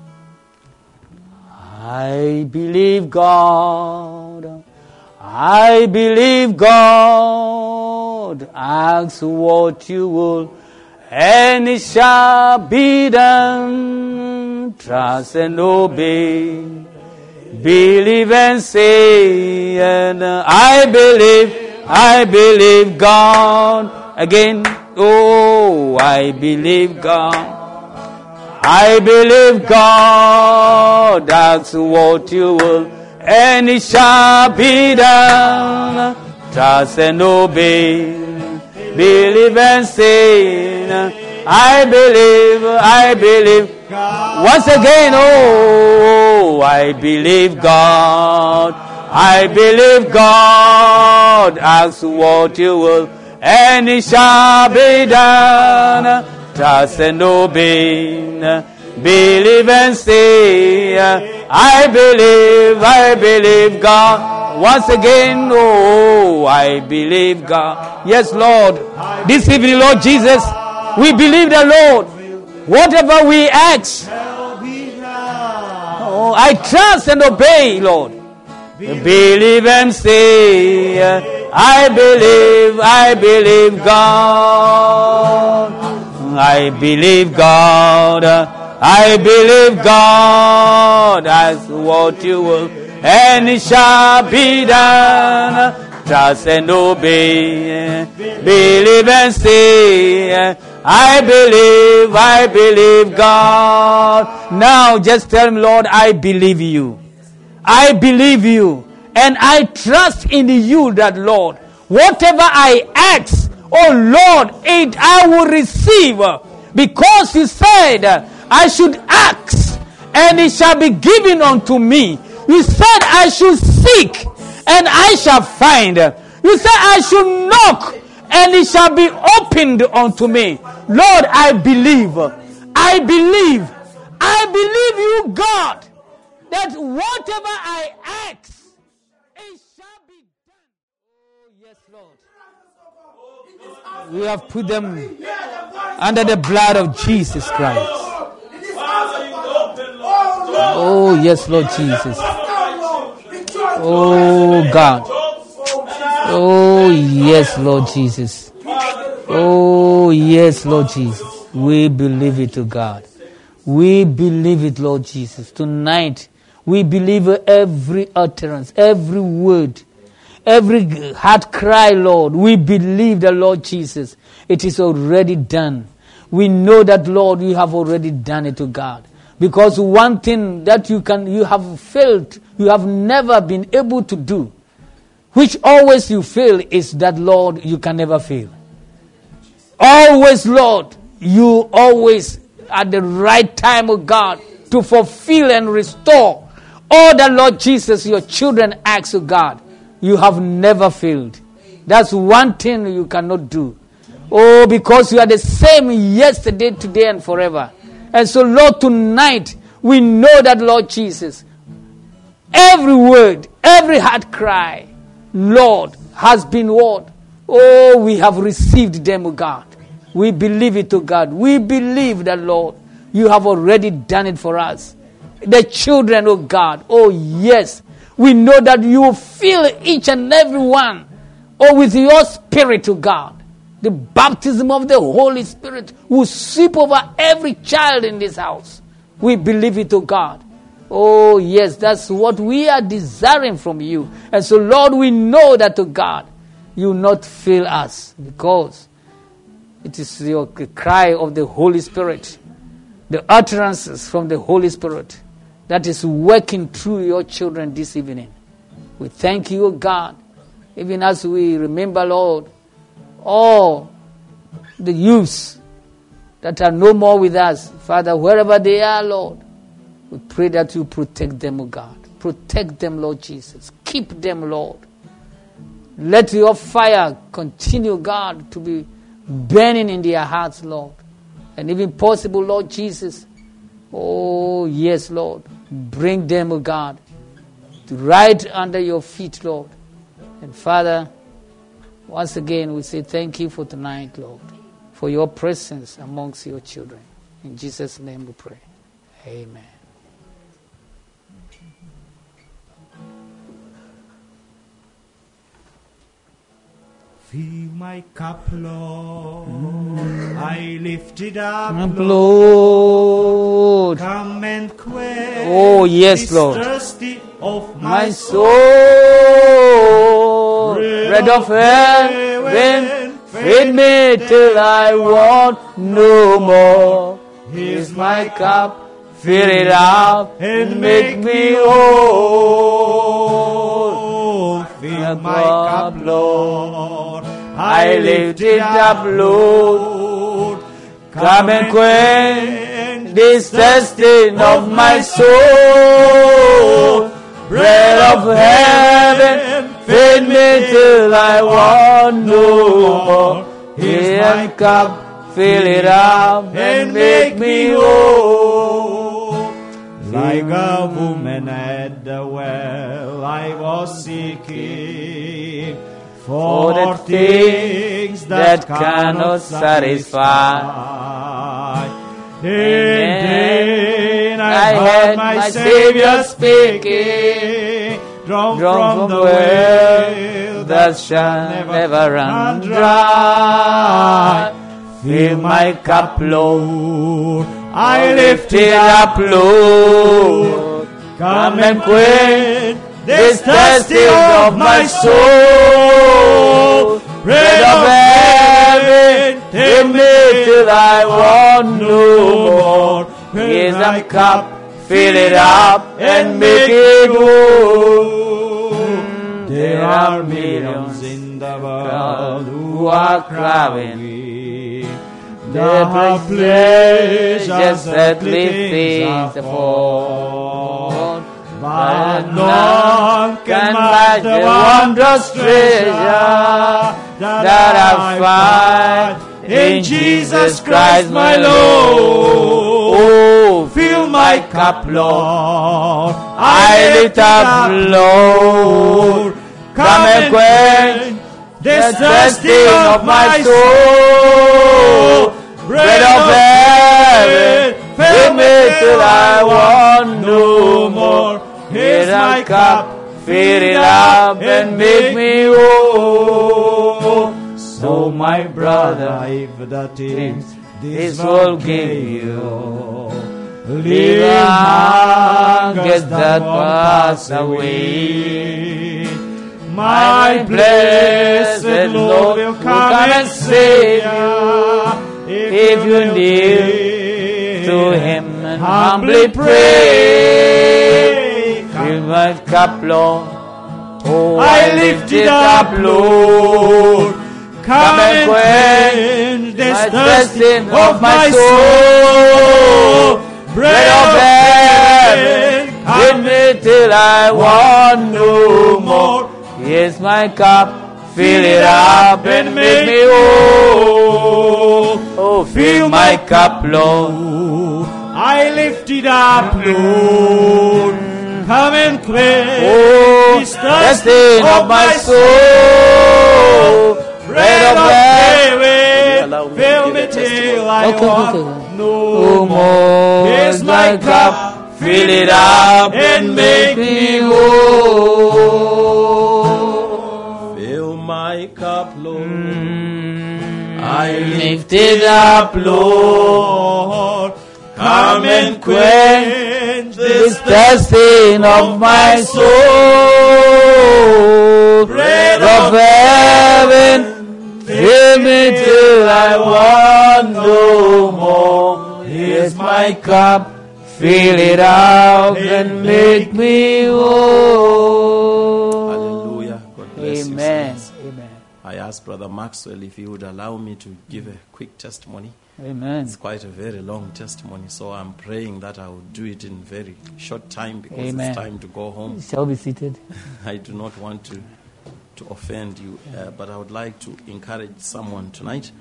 I believe God. I believe God. Ask what you will, and it shall be done. Trust and obey. Believe and say, and I believe God. Again, oh, I believe God. I believe God. Ask what you will, and it shall be done. Trust and obey. Believe and say, I believe God. Once again, oh, I believe God. I believe God. Ask what you will, and it shall be done. Trust and obey. Believe and say, I believe God. Once again, oh, I believe God. Yes, Lord. This evening, Lord Jesus, we believe the Lord. Whatever we ask, oh, I trust and obey, Lord. Believe and say, I believe God. I believe God. I believe God. Ask what you will, and it shall be done. Trust and obey. Believe and say, I believe God. Now just tell him, Lord, I believe you. I believe you. And I trust in you that, Lord, whatever I ask, oh Lord, it I will receive. Because you said I should ask, and it shall be given unto me. You said I should seek, and I shall find. You said I should knock, and it shall be opened unto me. Lord, I believe. I believe you, God, that whatever I ask, it shall be done. Oh, yes, Lord. We have put them under the blood of Jesus Christ. Oh, yes, Lord Jesus. Oh, God. Oh, yes, Lord Jesus. Oh, yes, Lord Jesus. We believe it to God. We believe it, Lord Jesus. Tonight, we believe every utterance, every word, every heart cry, Lord. We believe the Lord Jesus. It is already done. We know that, Lord, you have already done it to God. Because one thing that you have failed, you have never been able to do, which always you fail, is that, Lord, you can never fail. Always, Lord, you always at the right time, of God, to fulfill and restore all that, Lord Jesus, your children ask of God. You have never failed. That's one thing you cannot do. Oh, because you are the same yesterday, today, and forever. And so, Lord, tonight, we know that, Lord Jesus, every word, every heart cry, Lord, has been what? Oh, we have received them, O God. We believe it, O God. We believe that, Lord, you have already done it for us. The children, O God, oh yes, we know that you will fill each and every one, oh, with your Spirit, O God. The baptism of the Holy Spirit will sweep over every child in this house. We believe it, O God. Oh, yes, that's what we are desiring from you. And so, Lord, we know that, O God, you will not fail us, because it is your cry of the Holy Spirit, the utterances from the Holy Spirit, that is working through your children this evening. We thank you, O God, even as we remember, Lord, all the youths that are no more with us. Father, wherever they are, Lord, we pray that you protect them, O God. Protect them, Lord Jesus. Keep them, Lord. Let your fire continue, God, to be burning in their hearts, Lord. And even possible, Lord Jesus, oh, yes, Lord, bring them, O God, right under your feet, Lord. And Father, once again, we say thank you for tonight, Lord, for your presence amongst your children. In Jesus' name we pray. Amen. Fill my cup, Lord. I lift it up, Lord. Come and quench oh, yes, this Lord. thirsty of my soul. Bread of heaven, feed me till I want no more. Here's my cup, fill it up and make me whole. Fill my cup, Lord. I lift it up, Lord. Come and quench this thirsting of my soul. Bread of heaven, feed me till I want no more. Here's my cup, fill it up and make me whole. Like a woman at the well, I was seeking for the things that cannot satisfy. And then I heard my Savior speaking, drawn from the well that shall never run dry. Fill my cup, Lord, I lift it up, Lord. Come and quench this thirsty of my soul. Bread of heaven, take me till I want no more. Here's my cup, fill it up and make it whole. There are millions in the world who are crying. There are pleasures, earthly things afford, but none can match the wondrous treasure that I find in Jesus Christ my Lord. Oh, fill my cup, Lord, I lift up, Lord. Come and quench the thirsting of my soul. Bread of heaven, fill me till I want no more. Here's my cup, fill it up and make me whole. So my brother, if the things this world gave you, leave hungers that pass away. My blessed Lord will come and save you if you kneel to Him and humbly pray. Fill my cup, Lord. Oh, I lift it up, Lord. Come and quench this thirsting of my soul. Bread of heaven, give me till I want no more. Here's my cup, fill it up and make me whole. Oh, fill my cup, Lord. I lift it up, Lord. Come and quench this thirsting of my soul. Bread of heaven, fill me till I want no more. Here's my cup, fill it up and make me whole. Fill my cup, Lord. I lift it up, Lord. Come and quench this thirsting of my soul. Bread of heaven, fill me till I want no more. Here's my cup, fill it up and make me whole. Hallelujah. God bless Amen. you. Amen. I asked Brother Maxwell if he would allow me to give a quick testimony. Amen. It's quite a very long testimony, so I'm praying that I will do it in very short time because Amen. it's time to go home. Shall be seated. I do not want to offend you, but I would like to encourage someone tonight.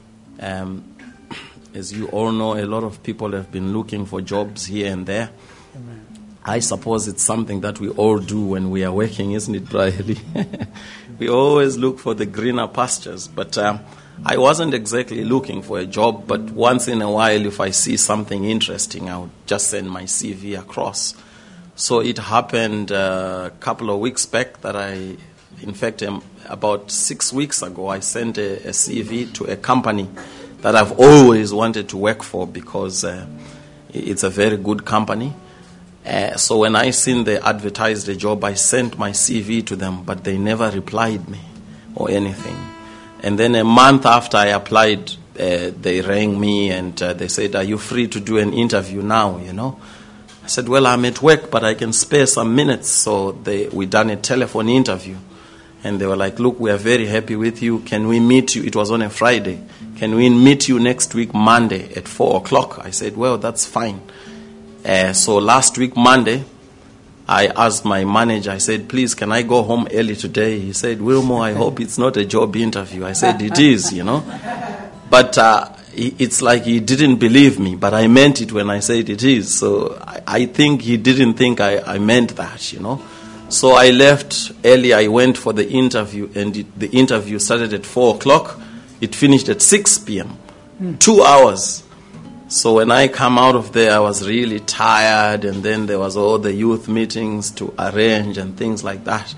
As you all know, a lot of people have been looking for jobs here and there. Amen. I suppose it's something that we all do when we are working, isn't it, Briley? We always look for the greener pastures, but I wasn't exactly looking for a job, but once in a while, if I see something interesting, I would just send my CV across. So it happened a couple of weeks back that in fact, about 6 weeks ago, I sent a CV to a company that I've always wanted to work for because it's a very good company. So when I seen they advertised a job, I sent my CV to them, but they never replied me or anything. And then a month after I applied, they rang me and they said, "Are you free to do an interview now, you know?" I said, "Well, I'm at work, but I can spare some minutes." So we done a telephone interview. And they were like, "Look, we are very happy with you. Can we meet you?" It was on a Friday. "Can we meet you next week, Monday at 4 o'clock? I said, "Well, that's fine." So last week, Monday, I asked my manager, I said, "Please, can I go home early today?" He said, "Wilmo, I hope it's not a job interview." I said, "It is, you know." But it's like he didn't believe me, but I meant it when I said it is. So I think he didn't think I meant that, you know. So I left early. I went for the interview, and the interview started at 4 o'clock. It finished at 6 p.m., 2 hours. So when I come out of there, I was really tired, and then there was all the youth meetings to arrange and things like that.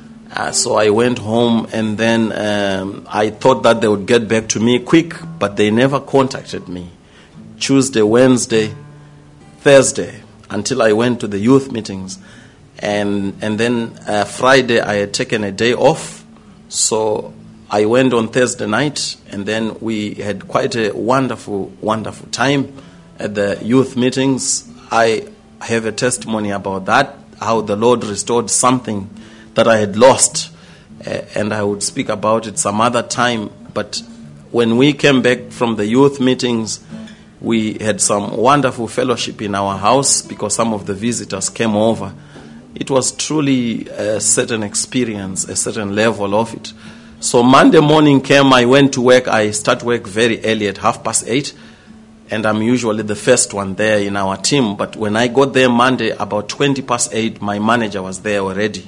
So I went home, and then I thought that they would get back to me quick, but they never contacted me. Tuesday, Wednesday, Thursday, until I went to the youth meetings. And then Friday, I had taken a day off. So I went on Thursday night, and then we had quite a wonderful, wonderful time at the youth meetings. I have a testimony about that, how the Lord restored something that I had lost. And I would speak about it some other time. But when we came back from the youth meetings, we had some wonderful fellowship in our house because some of the visitors came over. It was truly a certain experience, a certain level of it. So Monday morning came, I went to work. I start work very early at 8:30, and I'm usually the first one there in our team. But when I got there Monday, about 8:20, my manager was there already.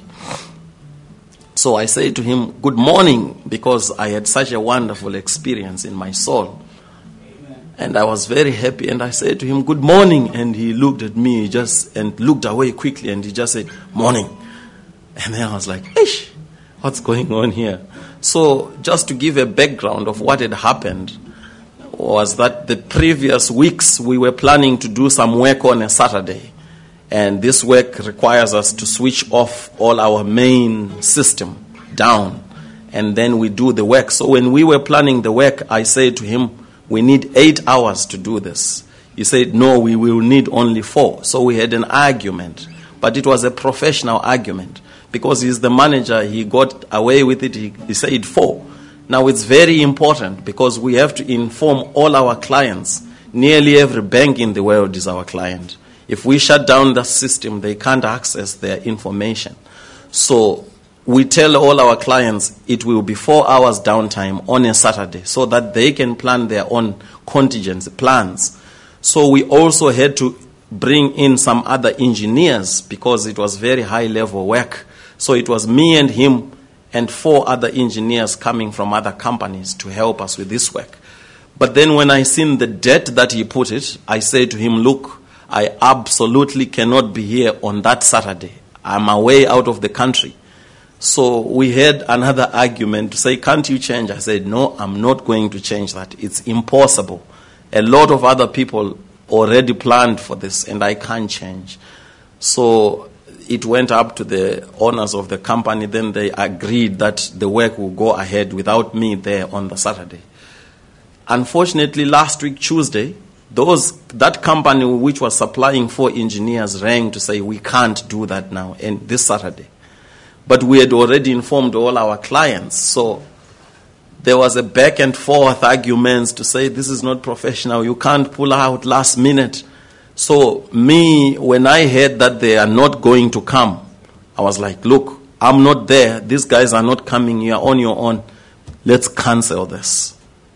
So I said to him, "Good morning," because I had such a wonderful experience in my soul. And I was very happy, and I said to him, "Good morning." And he looked at me and looked away quickly, and he just said, "Morning." And then I was like, "Ish, what's going on here?" So just to give a background of what had happened was that the previous weeks we were planning to do some work on a Saturday. And this work requires us to switch off all our main system down. And then we do the work. So when we were planning the work, I said to him, "We need 8 hours to do this. He said, no, we will need only 4. So we had an argument. But it was a professional argument. Because he's the manager, he got away with it. He said 4. Now it's very important because we have to inform all our clients. Nearly every bank in the world is our client. If we shut down the system, they can't access their information. So we tell all our clients it will be 4 hours downtime on a Saturday so that they can plan their own contingency plans. So we also had to bring in some other engineers because it was very high level work. So it was me and him and 4 other engineers coming from other companies to help us with this work. But then when I seen the debt that he put it, I said to him, look, I absolutely cannot be here on that Saturday. I'm away out of the country. So we had another argument to say, can't you change? I said, no, I'm not going to change that. It's impossible. A lot of other people already planned for this and I can't change. So it went up to the owners of the company. Then they agreed that the work will go ahead without me there on the Saturday. Unfortunately, last week, Tuesday, that company which was supplying 4 engineers rang to say we can't do that now and this Saturday. But we had already informed all our clients. So there was a back and forth arguments to say this is not professional. You can't pull out last minute. So me, when I heard that they are not going to come, I was like, look, I'm not there. These guys are not coming. You are on your own. Let's cancel this.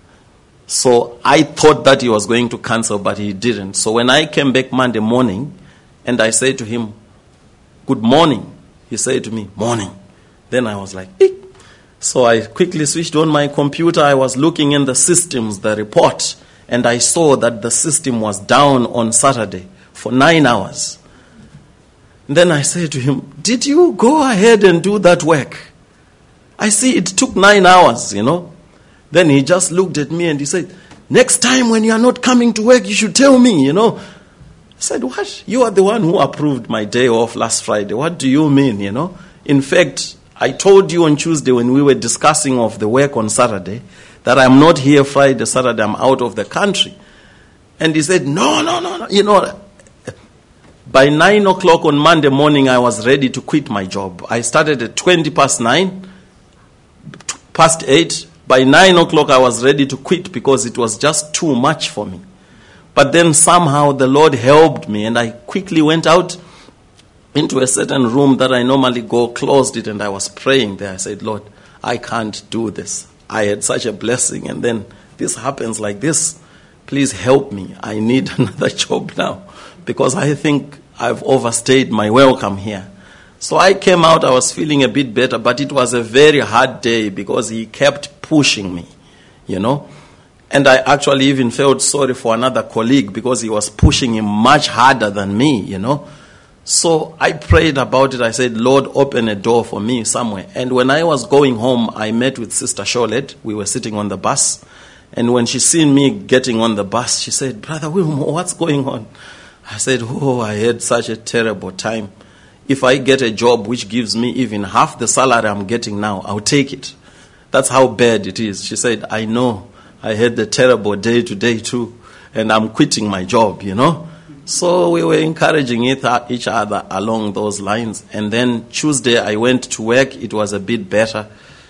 So I thought that he was going to cancel, but he didn't. So when I came back Monday morning and I said to him, good morning, he said to me, morning. Then I was like, eek. So I quickly switched on my computer. I was looking in the systems, the report, and I saw that the system was down on Saturday for 9 hours. And then I said to him, did you go ahead and do that work? I see it took 9 hours, Then he just looked at me and he said, next time when you are not coming to work, you should tell me, I said, what? You are the one who approved my day off last Friday. What do you mean, In fact, I told you on Tuesday when we were discussing of the work on Saturday that I'm not here Friday, Saturday, I'm out of the country. And he said, no. By 9 o'clock on Monday morning, I was ready to quit my job. I started at 8:20. By 9 o'clock, I was ready to quit because it was just too much for me. But then somehow the Lord helped me, and I quickly went out into a certain room that I normally go, closed it, and I was praying there. I said, Lord, I can't do this. I had such a blessing, and then this happens like this. Please help me. I need another job now because I think I've overstayed my welcome here. So I came out, I was feeling a bit better, but it was a very hard day because he kept pushing me, And I actually even felt sorry for another colleague because he was pushing him much harder than me, So I prayed about it. I said, Lord, open a door for me somewhere. And when I was going home, I met with Sister Charlotte. We were sitting on the bus. And when she seen me getting on the bus, she said, Brother Wilmore, what's going on? I said, I had such a terrible time. If I get a job which gives me even half the salary I'm getting now, I'll take it. That's how bad it is. She said, I know. I had a terrible day today too. And I'm quitting my job, So we were encouraging each other along those lines. And then Tuesday I went to work. It was a bit better.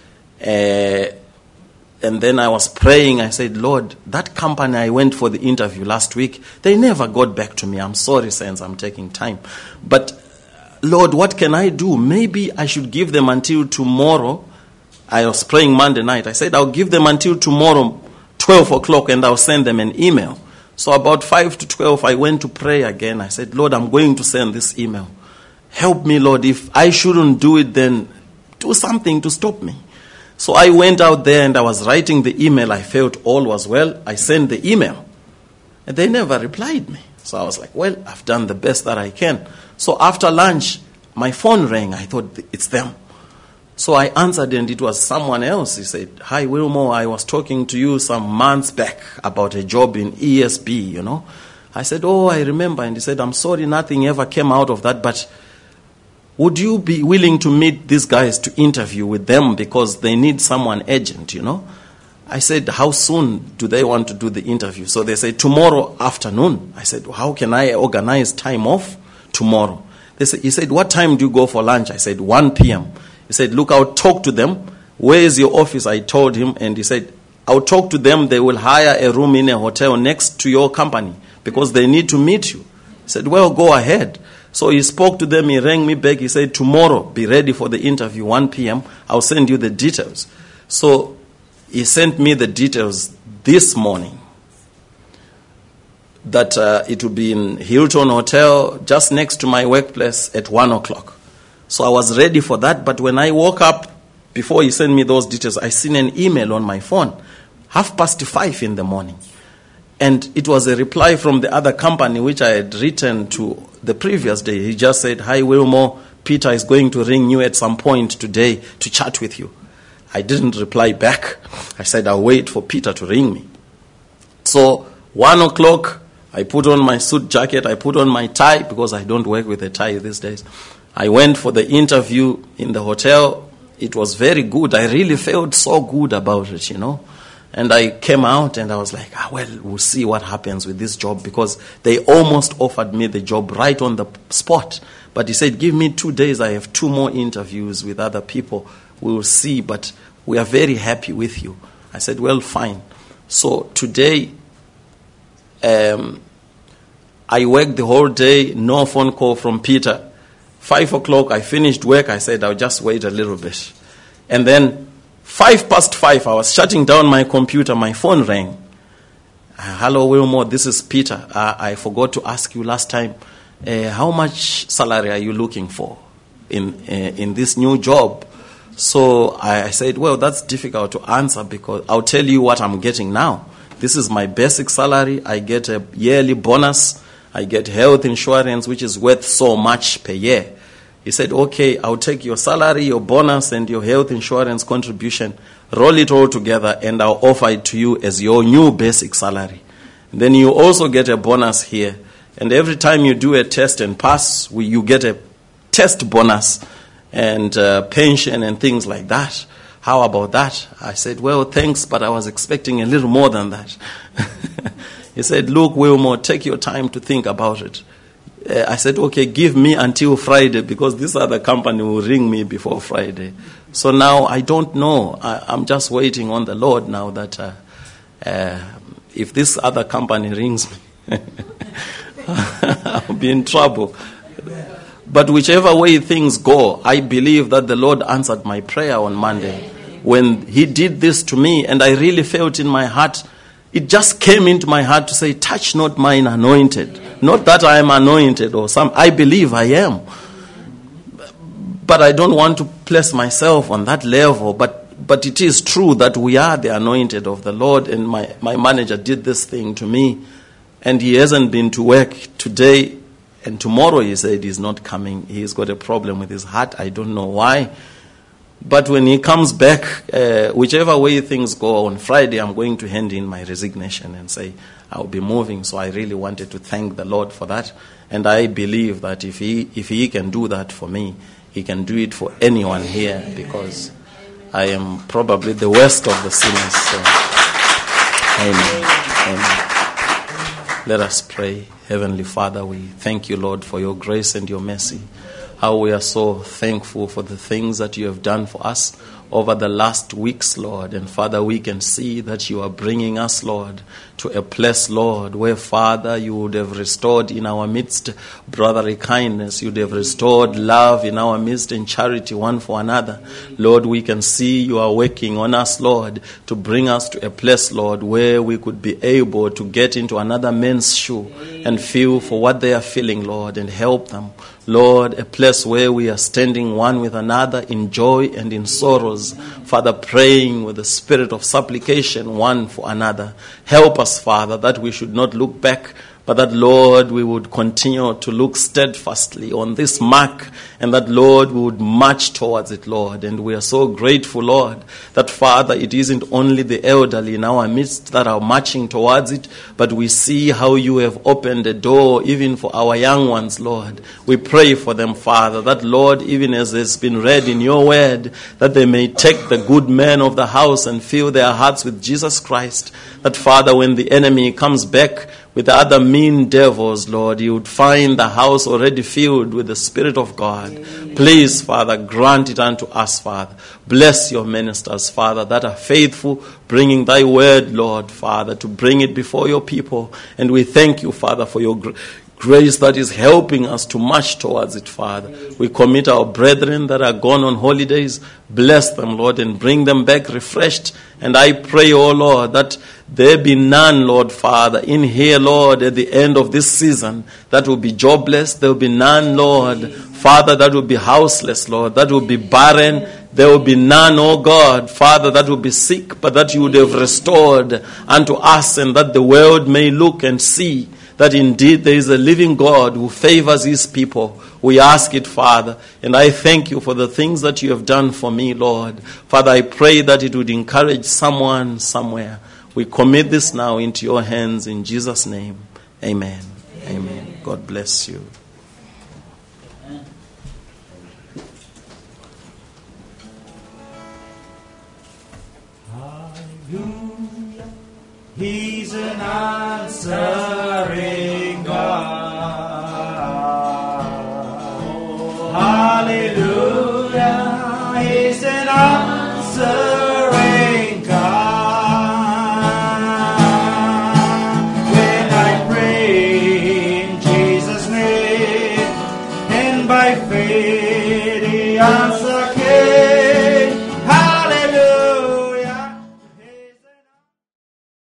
And then I was praying. I said, Lord, that company I went for the interview last week, they never got back to me. I'm sorry, since I'm taking time. But Lord, what can I do? Maybe I should give them until tomorrow. I was praying Monday night. I said, I'll give them until tomorrow, 12 o'clock, and I'll send them an email. So about 5 to 12, I went to pray again. I said, Lord, I'm going to send this email. Help me, Lord. If I shouldn't do it, then do something to stop me. So I went out there and I was writing the email. I felt all was well. I sent the email. And they never replied me. So I was like, well, I've done the best that I can. So after lunch, my phone rang. I thought, it's them. So I answered and it was someone else. He said, hi, Wilmore, I was talking to you some months back about a job in ESB, I said, I remember. And he said, I'm sorry, nothing ever came out of that, but would you be willing to meet these guys to interview with them because they need someone urgent, I said, how soon do they want to do the interview? So they said, tomorrow afternoon. I said, how can I organize time off tomorrow? He said, what time do you go for lunch? I said, 1 p.m. He said, look, I'll talk to them. Where is your office? I told him, and he said, I'll talk to them. They will hire a room in a hotel next to your company because they need to meet you. He said, well, go ahead. So he spoke to them. He rang me back. He said, tomorrow, be ready for the interview, 1 p.m. I'll send you the details. So he sent me the details this morning that it will be in Hilton Hotel just next to my workplace at 1 o'clock. So I was ready for that. But when I woke up, before he sent me those details, I seen an email on my phone, 5:30 in the morning. And it was a reply from the other company which I had written to the previous day. He just said, hi, Wilmore, Peter is going to ring you at some point today to chat with you. I didn't reply back. I said, I'll wait for Peter to ring me. So 1 o'clock, I put on my suit jacket, I put on my tie, because I don't work with a tie these days. I went for the interview in the hotel. It was very good. I really felt so good about it, And I came out and I was like, well, we'll see what happens with this job, because they almost offered me the job right on the spot. But he said, give me 2 days. I have 2 more interviews with other people. We will see, but we are very happy with you. I said, well, fine. So today, I worked the whole day, no phone call from Peter. 5 o'clock, I finished work. I said, I'll just wait a little bit. And then 5:05, I was shutting down my computer. My phone rang. Hello, Wilmore, this is Peter. I forgot to ask you last time, how much salary are you looking for in this new job? So I said, well, that's difficult to answer, because I'll tell you what I'm getting now. This is my basic salary. I get a yearly bonus. I get health insurance, which is worth so much per year. He said, okay, I'll take your salary, your bonus, and your health insurance contribution, roll it all together, and I'll offer it to you as your new basic salary. And then you also get a bonus here. And every time you do a test and pass, you get a test bonus and pension and things like that. How about that? I said, well, thanks, but I was expecting a little more than that. He said, look, Wilmore, take your time to think about it. I said, okay, give me until Friday, because this other company will ring me before Friday. So now I don't know. I'm just waiting on the Lord now that if this other company rings me, I'll be in trouble. But whichever way things go, I believe that the Lord answered my prayer on Monday. When he did this to me, and I really felt in my heart, it just came into my heart to say, touch not mine anointed. Not that I am anointed or I believe I am. But I don't want to place myself on that level. But it is true that we are the anointed of the Lord, and my manager did this thing to me, and he hasn't been to work today, and tomorrow he said he's not coming. He's got a problem with his heart. I don't know why. But when he comes back, whichever way things go, on Friday I'm going to hand in my resignation and say I'll be moving. So I really wanted to thank the Lord for that. And I believe that if he can do that for me, he can do it for anyone here, because I am probably the worst of the sinners. So. Amen. Amen. Let us pray. Heavenly Father, we thank you, Lord, for your grace and your mercy. How we are so thankful for the things that you have done for us over the last weeks, Lord. And Father, we can see that you are bringing us, Lord, to a place, Lord, where, Father, you would have restored in our midst brotherly kindness. You would have restored love in our midst and charity one for another. Lord, we can see you are working on us, Lord, to bring us to a place, Lord, where we could be able to get into another man's shoe and feel for what they are feeling, Lord, and help them. Lord, a place where we are standing one with another in joy and in sorrows. Father, praying with the spirit of supplication one for another. Help us, Father, that we should not look back, but that, Lord, we would continue to look steadfastly on this mark, and that, Lord, we would march towards it, Lord. And we are so grateful, Lord, that, Father, it isn't only the elderly in our midst that are marching towards it, but we see how you have opened a door even for our young ones, Lord. We pray for them, Father, that, Lord, even as has been read in your word, that they may take the good men of the house and fill their hearts with Jesus Christ. That, Father, when the enemy comes back with the other mean devils, Lord, you would find the house already filled with the Spirit of God. Amen. Please, Father, grant it unto us, Father. Bless your ministers, Father, that are faithful, bringing thy word, Lord, Father, to bring it before your people. And we thank you, Father, for your grace that is helping us to march towards it, Father. We commit our brethren that are gone on holidays. Bless them, Lord, and bring them back refreshed. And I pray, oh Lord, that there be none, Lord, Father, in here, Lord, at the end of this season that will be jobless. There will be none, Lord, Father, that will be houseless, Lord, that will be barren. There will be none, oh God, Father, that will be sick, but that you would have restored unto us, and that the world may look and see that indeed there is a living God who favors his people. We ask it, Father, and I thank you for the things that you have done for me, Lord. Father, I pray that it would encourage someone somewhere. We commit this now into your hands in Jesus' name. Amen. Amen. God bless you. Hallelujah. He's an answering God. Hallelujah. He's an answering God. When I pray in Jesus' name, and by faith He answers.